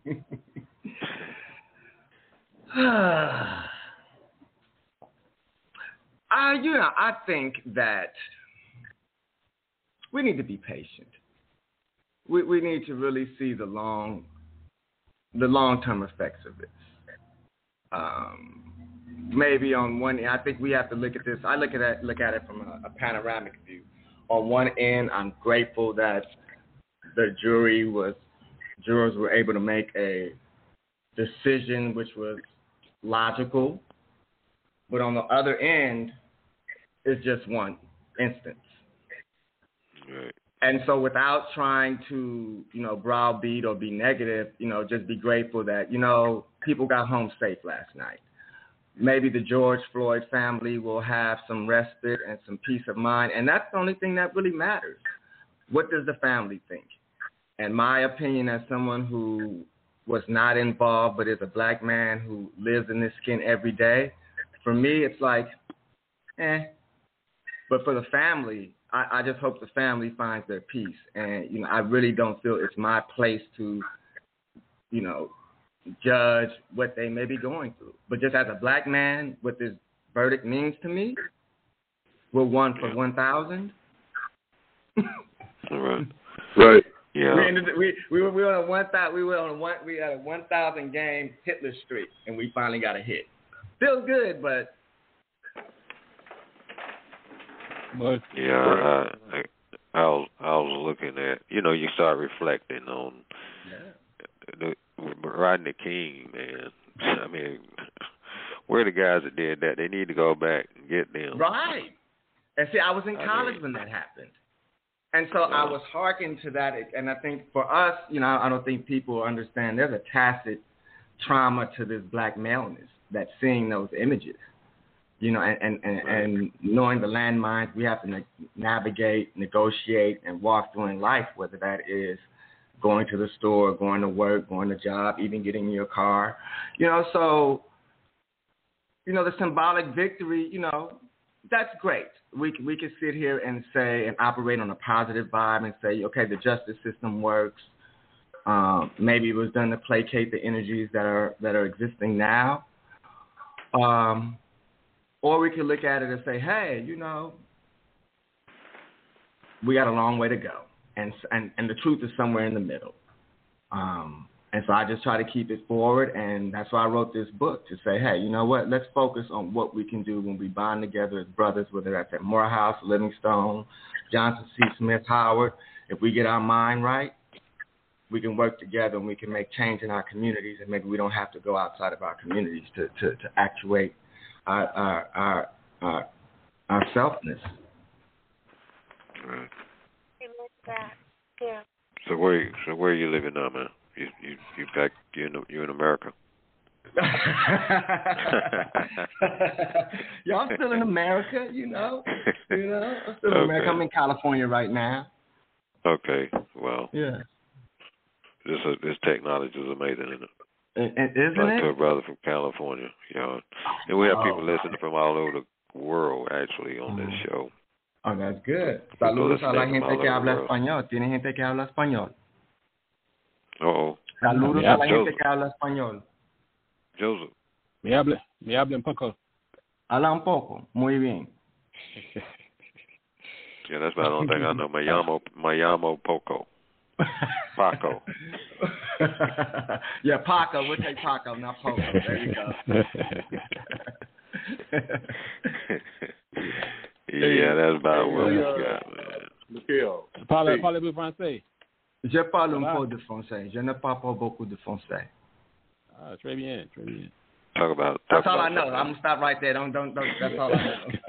uh, you know, I think that we need to be patient. We we need to really see the long, the long-term effects of this. Um, maybe on one, I think we have to look at this. I look at it, look at it from a, a panoramic view. On one end, I'm grateful that the jury was, jurors were able to make a decision which was logical. But on the other end, it's just one instance. Right. And so without trying to, you know, browbeat or be negative, you know, just be grateful that, you know, people got home safe last night. Maybe the George Floyd family will have some respite and some peace of mind. And that's the only thing that really matters. What does the family think? And my opinion as someone who was not involved but is a black man who lives in this skin every day, for me it's like, eh. But for the family, I, I just hope the family finds their peace. And, you know, I really don't feel it's my place to, you know, judge what they may be going through. But just as a black man, what this verdict means to me, we're one for one thousand. All right. Right. Yeah. We, ended, we we were we were on a one thousand we were on a one we had a one thousand game Hitler streak, and we finally got a hit. Feels good, but But yeah, I, I, I was I was looking at, you know, you start reflecting on yeah. the Rodney King, man. I mean, where the guys that did that? They need to go back and get them. Right. And see, I was in I college mean, when that happened. And so I was hearkening to that. And I think for us, you know, I don't think people understand there's a tacit trauma to this black maleness that's seeing those images. You know, and, and, and, right. and knowing the landmines we have to na- navigate, negotiate, and walk through in life, whether that is going to the store, going to work, going to job, even getting in your car. You know, so, you know, the symbolic victory, you know, that's great. We we can sit here and say and operate on a positive vibe and say, okay, the justice system works. Um, maybe it was done to placate the energies that are that are existing now. Um, or we could look at it and say, hey, you know, we got a long way to go, and and and the truth is somewhere in the middle. Um, And so I just try to keep it forward, and that's why I wrote this book, to say, hey, you know what, let's focus on what we can do when we bond together as brothers, whether that's at Morehouse, Livingstone, Johnson C. Smith, Howard. If we get our mind right, we can work together and we can make change in our communities, and maybe we don't have to go outside of our communities to, to, to actuate our, our, our, our, our selfness. Right. Yeah. So where so where are you living now, man? You you you back you in you in America? Yeah, I'm still in America, you know. You know, I'm still in okay. America. I'm in California right now. Okay, well. Yeah. This uh, this technology is amazing, isn't it? And, and isn't like it? to a brother from California, you know. And we have oh. people listening from all over the world actually on mm. this show. Oh, that's good. Saludos a la gente que habla español. ¿Tiene gente que habla español? Oh. Saludos a la gente que habla español. Joseph. Me habla, me habla un poco. Habla un poco. Muy bien. Yeah, that's about the only thing I know. Me llamo, me llamo Poco. Paco. Yeah, Paco. We'll take Paco, not Poco. There you go. Yeah, that's about what we got, man. Mikhail. Parlez, parlez-vous français? Je parle un peu de français. Je ne parle pas beaucoup de français. Ah, très bien, très bien. Talk about. That's Talk all about I know. something. I'm gonna stop right there. Don't, don't, don't. That's all I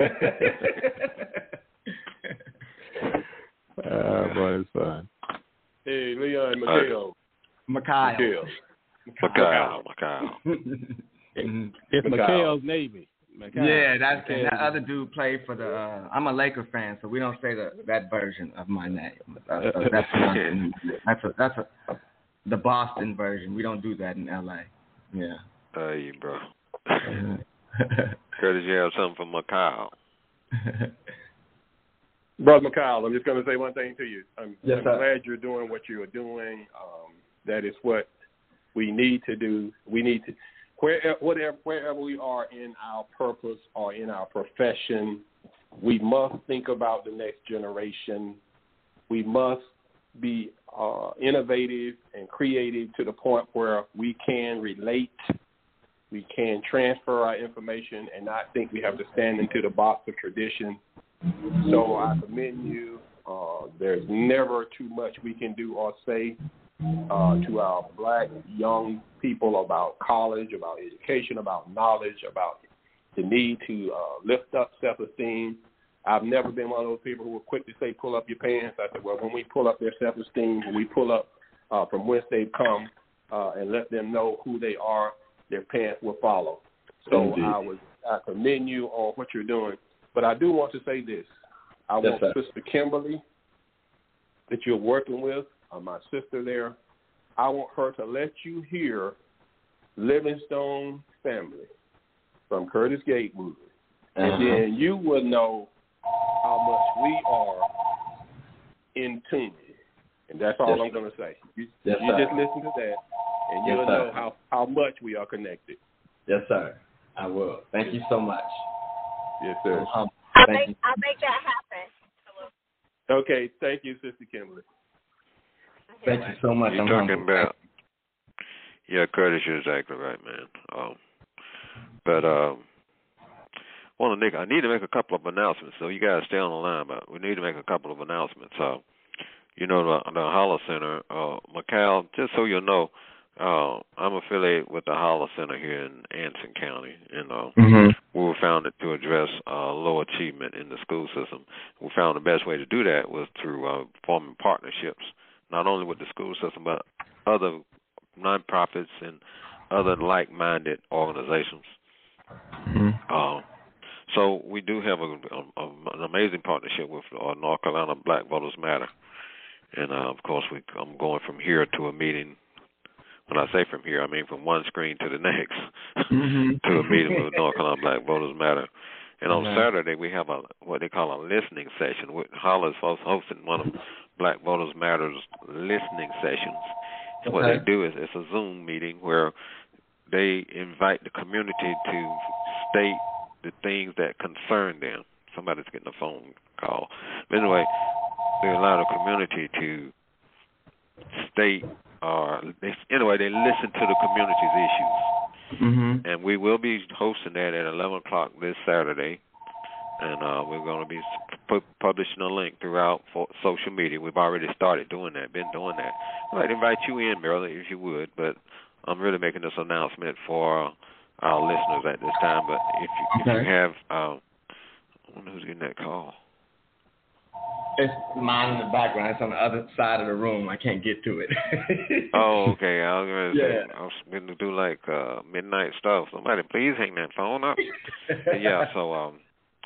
know. uh, boy, it's fun. Hey, Leon, Mikhail. Mikhail. Mikhail. Mikhail. It's Mikhail's Navy. Mikhail. Yeah, that's Mikhail. that other dude played for the. Uh, I'm a Laker fan, so we don't say the, that version of my name. Uh, so that's not, that's a, that's a the Boston version. We don't do that in L A. Yeah. Hey, bro. Curtis, you have something for Mikhail. Brother Mikhail, I'm just going to say one thing to you. I'm, yes, I'm sir. glad you're doing what you're doing. Um, that is what we need to do. We need to, wherever, whatever, wherever we are in our purpose or in our profession, we must think about the next generation. We must be uh, innovative and creative to the point where we can relate, we can transfer our information and not think we have to stand into the box of tradition. So I commend you. Uh, there's never too much we can do or say uh, to our black young people about college, about education, about knowledge, about the need to uh, lift up self-esteem. I've never been one of those people who were quick to say, pull up your pants. I said, well, when we pull up their self-esteem, when we pull up uh, from whence they've come uh, and let them know who they are, their pants will follow. So Indeed. I was I commend you on what you're doing. But I do want to say this. I Yes, want sir. Sister Kimberly that you're working with, uh, my sister there, I want her to let you hear Livingstone Family from Curtis Gatewood. Uh-huh. And then you will know how much we are in tune. And that's all Yes. I'm going to say. You, Yes, you sir. just listen to that, and Yes, you'll sir. know how, how much we are connected. Yes, sir. I will. Thank you so much. Yes, sir. Um, I'll thank make you. I'll make that happen. Okay, thank you, Sister Kimberly. Thank you so much. You're I'm talking humble. about, yeah, Curtis, you're exactly right, man. Um, but um, well, Nick, I need to make a couple of announcements, so you guys stay on the line. But we need to make a couple of announcements. Uh, you know, the, the Holler Center, uh, Mikhail, just so you know, uh, I'm affiliated with the Holler Center here in Anson County, and uh, Mm-hmm. we were founded to address uh, low achievement in the school system. We found the best way to do that was through uh, forming partnerships, not only with the school system, but other nonprofits and other like-minded organizations. Mm-hmm. Uh, so we do have a, a, a, an amazing partnership with uh, North Carolina Black Voters Matter. And, uh, of course, we, I'm going from here to a meeting. When I say from here, I mean from one screen to the next, Mm-hmm. to a meeting with North Carolina Black Voters Matter. And on Uh-huh. Saturday, we have a what they call a listening session. With Hollis hosting one of Black Voters Matter's listening sessions. And what Okay. they do is it's a Zoom meeting where they invite the community to state the things that concern them. Somebody's getting a phone call. But anyway, they allow the community to state, or they, anyway, they listen to the community's issues. Mm-hmm. And we will be hosting that at eleven o'clock this Saturday. And uh, we're going to be pu- publishing a link throughout for social media. We've already started doing that, been doing that. I'd invite you in, brother, if you would. But I'm really making this announcement for our listeners at this time. But if you, if Okay. you have, uh, I wonder who's getting that call. It's mine in the background. It's on the other side of the room. I can't get to it. Oh, okay. I was going to say, Yeah. I was going to do like uh, midnight stuff. Somebody please hang that phone up. But yeah, so um,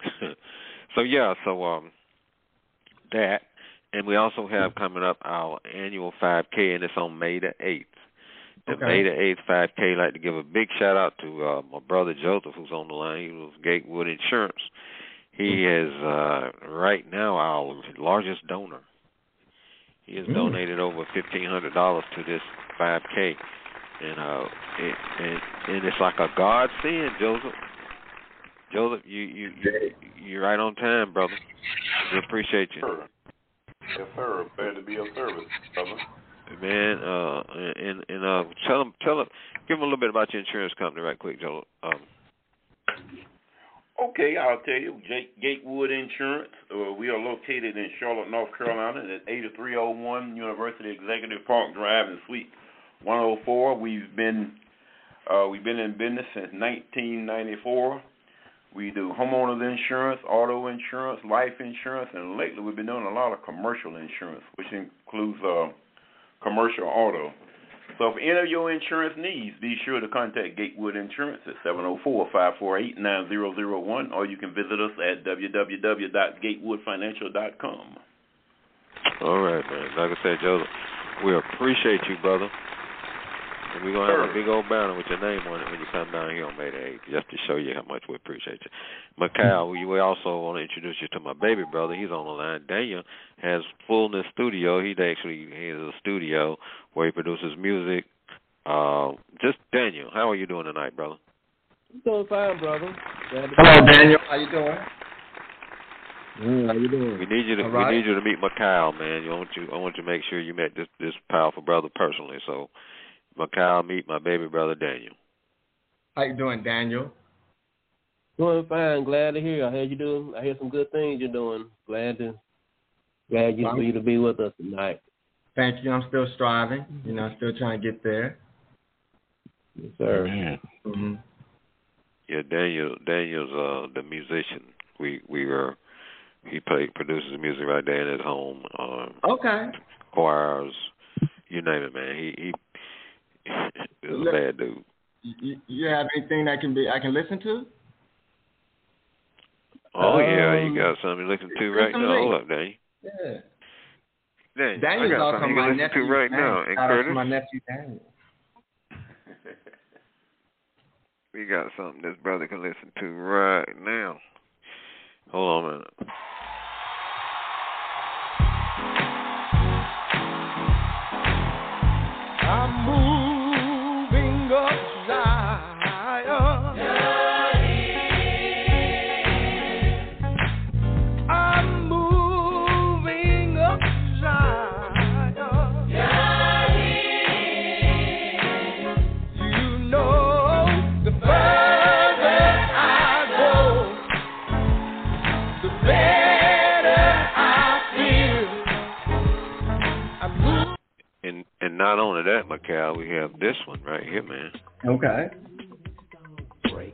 so yeah, so um, that, and we also have coming up our annual five K, and it's on May the eighth. The Okay. May the eighth five K. I'd like to give a big shout out to uh, my brother Joseph, who's on the line. He was Gatewood Insurance, he is uh, right now our largest donor. He has mm. donated over fifteen hundred dollars to this five K, and uh, it, and, and it's like a godsend, Joseph. Joseph, you you you you're right on time, brother. We appreciate you. Sure. Yes, sir. Glad to be of service, brother. Man, uh, and and uh, tell them, tell them, give them a little bit about your insurance company, right quick, Joseph. Um, Okay, I'll tell you, Jake Gatewood Insurance. Uh, we are located in Charlotte, North Carolina, at eighty-three oh one University Executive Park Drive in Suite one oh four. We've been uh, we've been in business since nineteen ninety-four. We do homeowners insurance, auto insurance, life insurance, and lately we've been doing a lot of commercial insurance, which includes uh, commercial auto. So if any of your insurance needs, be sure to contact Gatewood Insurance at seven oh four, five four eight, nine zero zero one, or you can visit us at w w w dot gatewood financial dot com. All right, man. Like I said, Joseph, we appreciate you, brother. And we're going to have a big old banner with your name on it when you come down here on May the eighth, just to show you how much we appreciate you. Mikhail, we, we also want to introduce you to my baby brother. He's on the line. Daniel has Fullness Studio. He actually he has a studio where he produces music. Uh, just Daniel, how are you doing tonight, brother? I'm doing fine, brother. Hello, Daniel. How you doing? Mm, how you doing? We need you to right. we need you to meet Mikhail, man. You I want you I want you to make sure you met this this powerful brother personally. So, Mikhail, meet my baby brother Daniel. How you doing, Daniel? Doing fine. Glad to hear. I heard you doing. I hear some good things you're doing. Glad to glad you for you to be with us tonight. Thank you. I'm still striving. You know, still trying to get there. Yes, sir. Mm-hmm. Yeah, Daniel. Daniel's uh, the musician. We we are. He play produces music right there in his home. Um, okay. Choirs, you name it, man. He he. He's a bad dude. You, you have anything that can be I can listen to? Oh um, yeah, you got something to listen to right now. Hold up, Daniel. Yeah. Daniel, Daniel's I got also something you my can listen nephew to right Daniel. now. And Shout out Curtis, to my nephew Daniel. we got something this brother can listen to right now. Hold on a minute. I'm moving up Zion. I'm moving up Zion. You know, the further I go, the better I feel. I'm moving. And and not only that, Mikhail, we have this one right here, man. Okay. Break.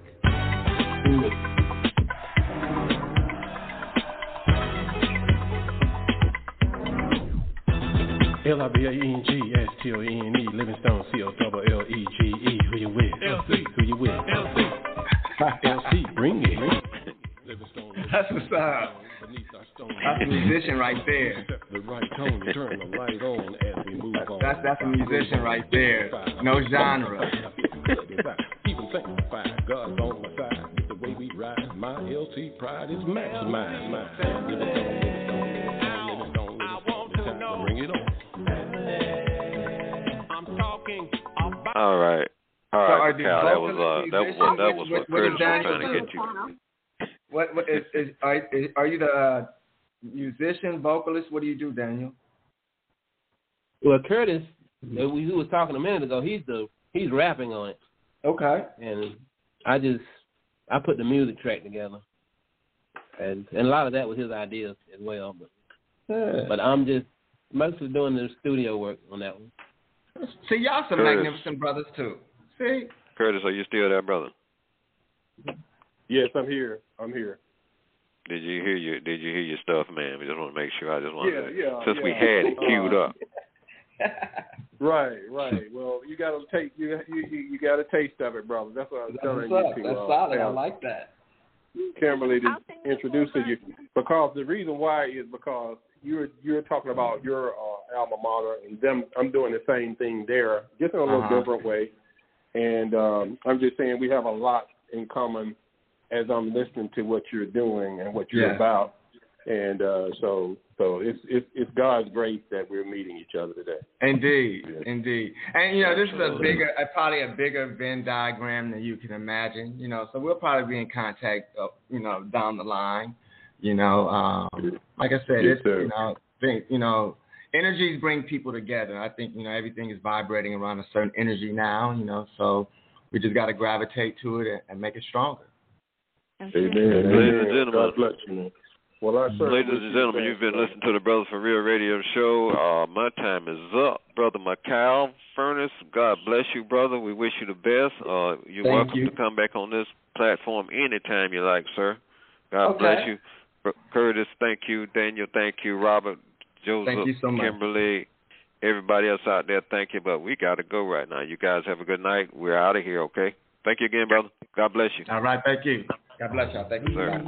L I B A E N G S T O N E Livingstone C O double L E G E. Who you with? L C. Who you with? L C. L C. Bring it. That's what's up. That's a musician right there. The right tone, turn the light on as we move on. That's that's a musician right there. No genre. People sanctified, God's on my side. The way we ride, my L C pride is maximized. Mine. Livingstone, Livingstone, Livingstone, Livingstone. Bring it on. I'm talking about. All right, all right, so Mikhail. That was uh, that was that was what, what Curtis was trying to get you. What what is, is are, is, are you the uh, musician, vocalist? What do you do, Daniel? Well, Curtis, we, we was talking a minute ago. He's the he's rapping on it. Okay. And I just I put the music track together, and and a lot of that was his ideas as well. But yeah. but I'm just mostly doing the studio work on that one. See, y'all some Curtis. magnificent brothers too. See, Curtis, are you still there, brother? Yes, I'm here. I'm here. Did you hear your Did you hear your stuff, man? We just want to make sure. I just want Yeah, to, yeah, since yeah. we had it queued Uh, up. Right, right. Well, you got to take you you you got a taste of it, brother. That's what I was that's telling what's you up. to. That's uh, solid. I Pam. like that. Kimberly to introduce to you because the reason why is because you're you're talking about your uh, alma mater and them. I'm doing the same thing there, just in a little Uh-huh. different way. And um, I'm just saying we have a lot in common as I'm listening to what you're doing and what you're yeah. about. And uh, so so it's, it's it's God's grace that we're meeting each other today. Indeed, yes. indeed. And, you know, this is a bigger, uh, probably a bigger Venn diagram than you can imagine, you know, so we'll probably be in contact, uh, you know, down the line, you know. Um, like I said, yes, it's, you know, think, you know, energies bring people together. I think, you know, everything is vibrating around a certain energy now, you know, so we just got to gravitate to it and, and make it stronger. Amen. Amen. Ladies and gentlemen. God bless you, man. Well, I Ladies and gentlemen, you've been listening to the Brothers for Real Radio Show. Uh, my time is up. Brother Macau Furnace, God bless you, brother. We wish you the best. Uh, you're Thank welcome you. to come back on this platform anytime you like, sir. God okay. bless you. Curtis, thank you. Daniel, thank you. Robert, Joseph, thank you so much. Kimberly, everybody else out there, thank you. But we got to go right now. You guys have a good night. We're out of here, okay? Thank you again, brother. God bless you. All right, thank you. God bless y'all. Thank you, sir.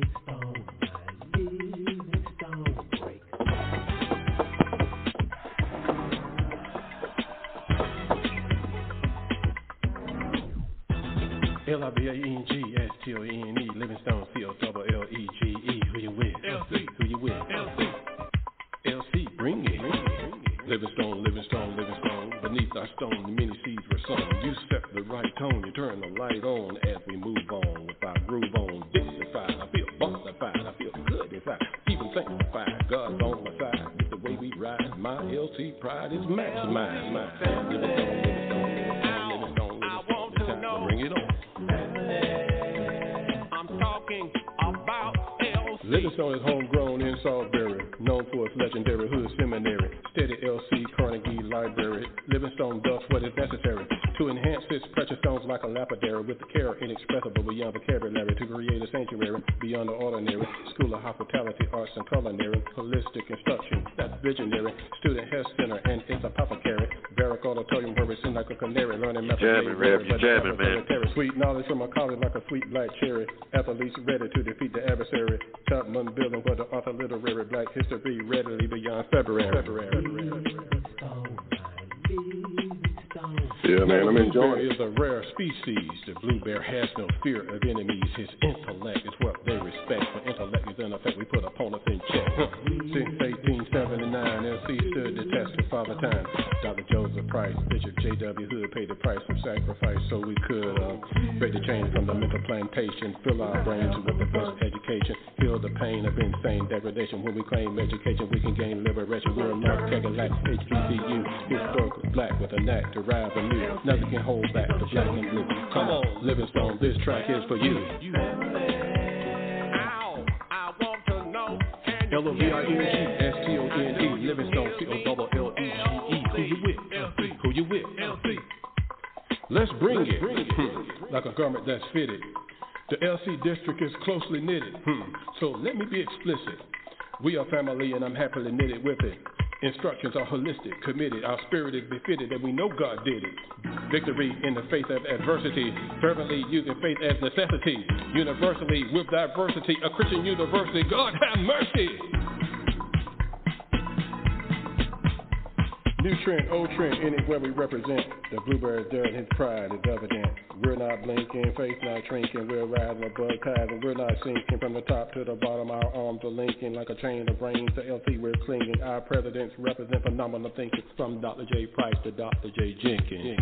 L I V A N G S T O N E, Livingstone, C O L L E G E. Who you with? L C. Who you with? L C. L C, bring it. Livingstone, Livingstone, Livingstone. Beneath our stone, the many seeds were sown. You set the right tone, you turn the light on as we move on with our groove on. Dignified, I feel bonafide, I feel good inside. Even sanctified, God's on my side. With the way we ride, my L C pride is maximized. My Livingstone, Livingstone, Livingstone, Livingstone, Livingstone. Bring it on. Livingstone is homegrown in Salisbury, known for its legendary hood seminary. Steady L C Carnegie Library. Livingstone does what is necessary to enhance its precious stones like a lapidary with the care inexpressible beyond vocabulary to create a sanctuary beyond the ordinary. School of hospitality, arts and culinary, holistic instruction that's visionary. Student health center and its apothecary. Barrack auditorium where we sing like a canary, learning jamming, Rev, you jamming, man. Sweet knowledge from a college like a sweet black cherry. Athletes ready to defeat the adversary. Tubman building for the author literary black history readily beyond February. February. February. Yeah, man, I'm enjoying it. Is a rare species. The blue bear has no fear of enemies. His intellect is what they respect. For intellect is in effect, we put opponents in check. Since eighteen seventy-nine, L C stood the test of Father Time. Doctor Joseph Price, Bishop J W Hood paid the price of sacrifice so we could uh, break the chains from the mental plantation, fill our brains with the best education, feel the pain of insane degradation. When we claim education, we can gain liberation. We're a North Carolina H B C U, historically black with a knack to rise and new. Nothing can hold back the black and blue. Come on, Livingstone, this track is for you. L O V I N G S T O N E, Livingstone, C O L L E G E. Who you with? L C. Who you with? L C. Let's bring it, hmm. like a garment that's fitted. The L C district is closely knitted, hmm. so let me be explicit. We are family and I'm happily knitted with it. Instructions are holistic, committed. Our spirit is befitted, and we know God did it. Victory in the face of adversity, fervently using faith as necessity. Universally, with diversity, a Christian university. God have mercy. New trend, old trend, anywhere we represent. The blueberry there and his pride is evident. We're not blinking, faith not shrinking. We're rising above tides and we're not sinking. From the top to the bottom, our arms are linking like a chain of brains. To L C we're clinging. Our presidents represent phenomenal thinking. From Doctor J. Price to Doctor J. Jenkins.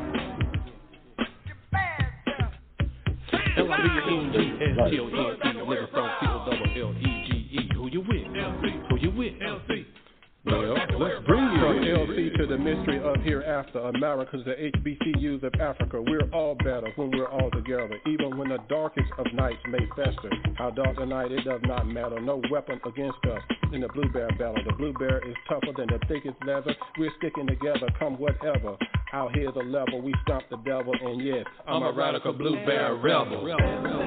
L I V A N G S T O N E, Livingstone, C O L L E G E. Who you with? L C. Who you with? L C. Well, let's bring you from L C to the mystery of hereafter. America's the H B C Us of Africa. We're all better when we're all together, even when the darkest of nights may fester. How dark the night, it does not matter. No weapon against us in the blue bear battle. The blue bear is tougher than the thickest leather. We're sticking together, come whatever. Out here's a level, we stomp the devil, and yes, I'm, I'm a radical blue bear rebel. rebel.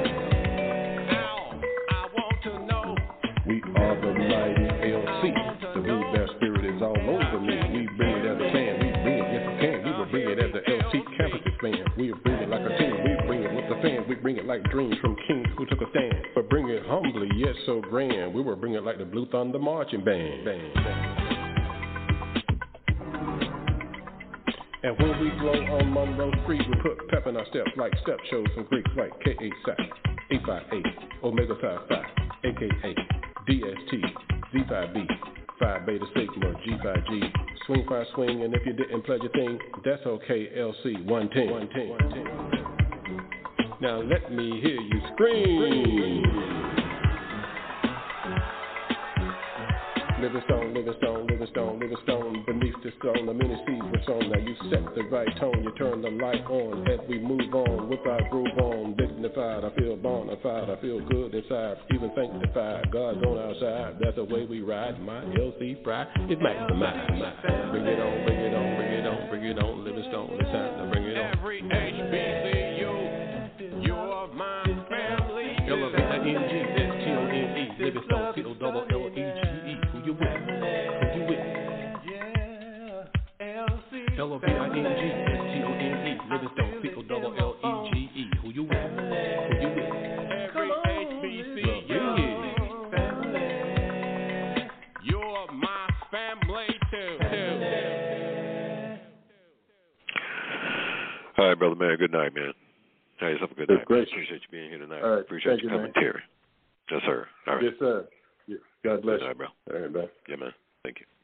We are the mighty L C. The blue bear spirit is all over me. We bring it as a fan. We bring it yes we can. We will bring it as the L C campus expand. We will bring it like a team. We bring it with the fans. We bring it like dreams from kings who took a stand. But bring it humbly yet so grand. We will bring it like the Blue Thunder Marching Band. Band. And when we glow on Monroe Street, we put pep in our steps like step shows from Greeks like K A S A P, A five eight, Omega five five, A K A D S T, Z five B, five Beta Sigma, G five G, swing five swing, and if you didn't pledge a thing, that's okay, L C one ten. Now let me hear you scream. Livingstone, Livingstone, Livingstone, Livingstone, beneath the stone, the many seeds were sown. Now you set the right tone, you turn the light on, as we move on, with our groove on, dignified, I feel bona fide, I feel good inside, even sanctified, God's on our side, that's the way we ride, my L C pride is maximized. Bring it on, bring it on, bring it on, bring it on, Livingstone, it's time to bring it on. Every H B C U, you're my family. L O V I N G, S T O N E, Livingstone, T O double L E G E. You with? Who you with? Yeah, L C. L O V I N G, S T O N E, Livingstone, P O double L E G E. Who you with? Who you with? Every H B C U. Family. You're my family too. All right, brother man. Good night, man. Hey, have a good night. Great. Appreciate you being here tonight. All right. Appreciate Thank you you, coming, man. Terry. Yes, sir. All right. Yes, sir. Yeah. God bless Good night, you. bro. All right, bye. Yeah, man. Thank you.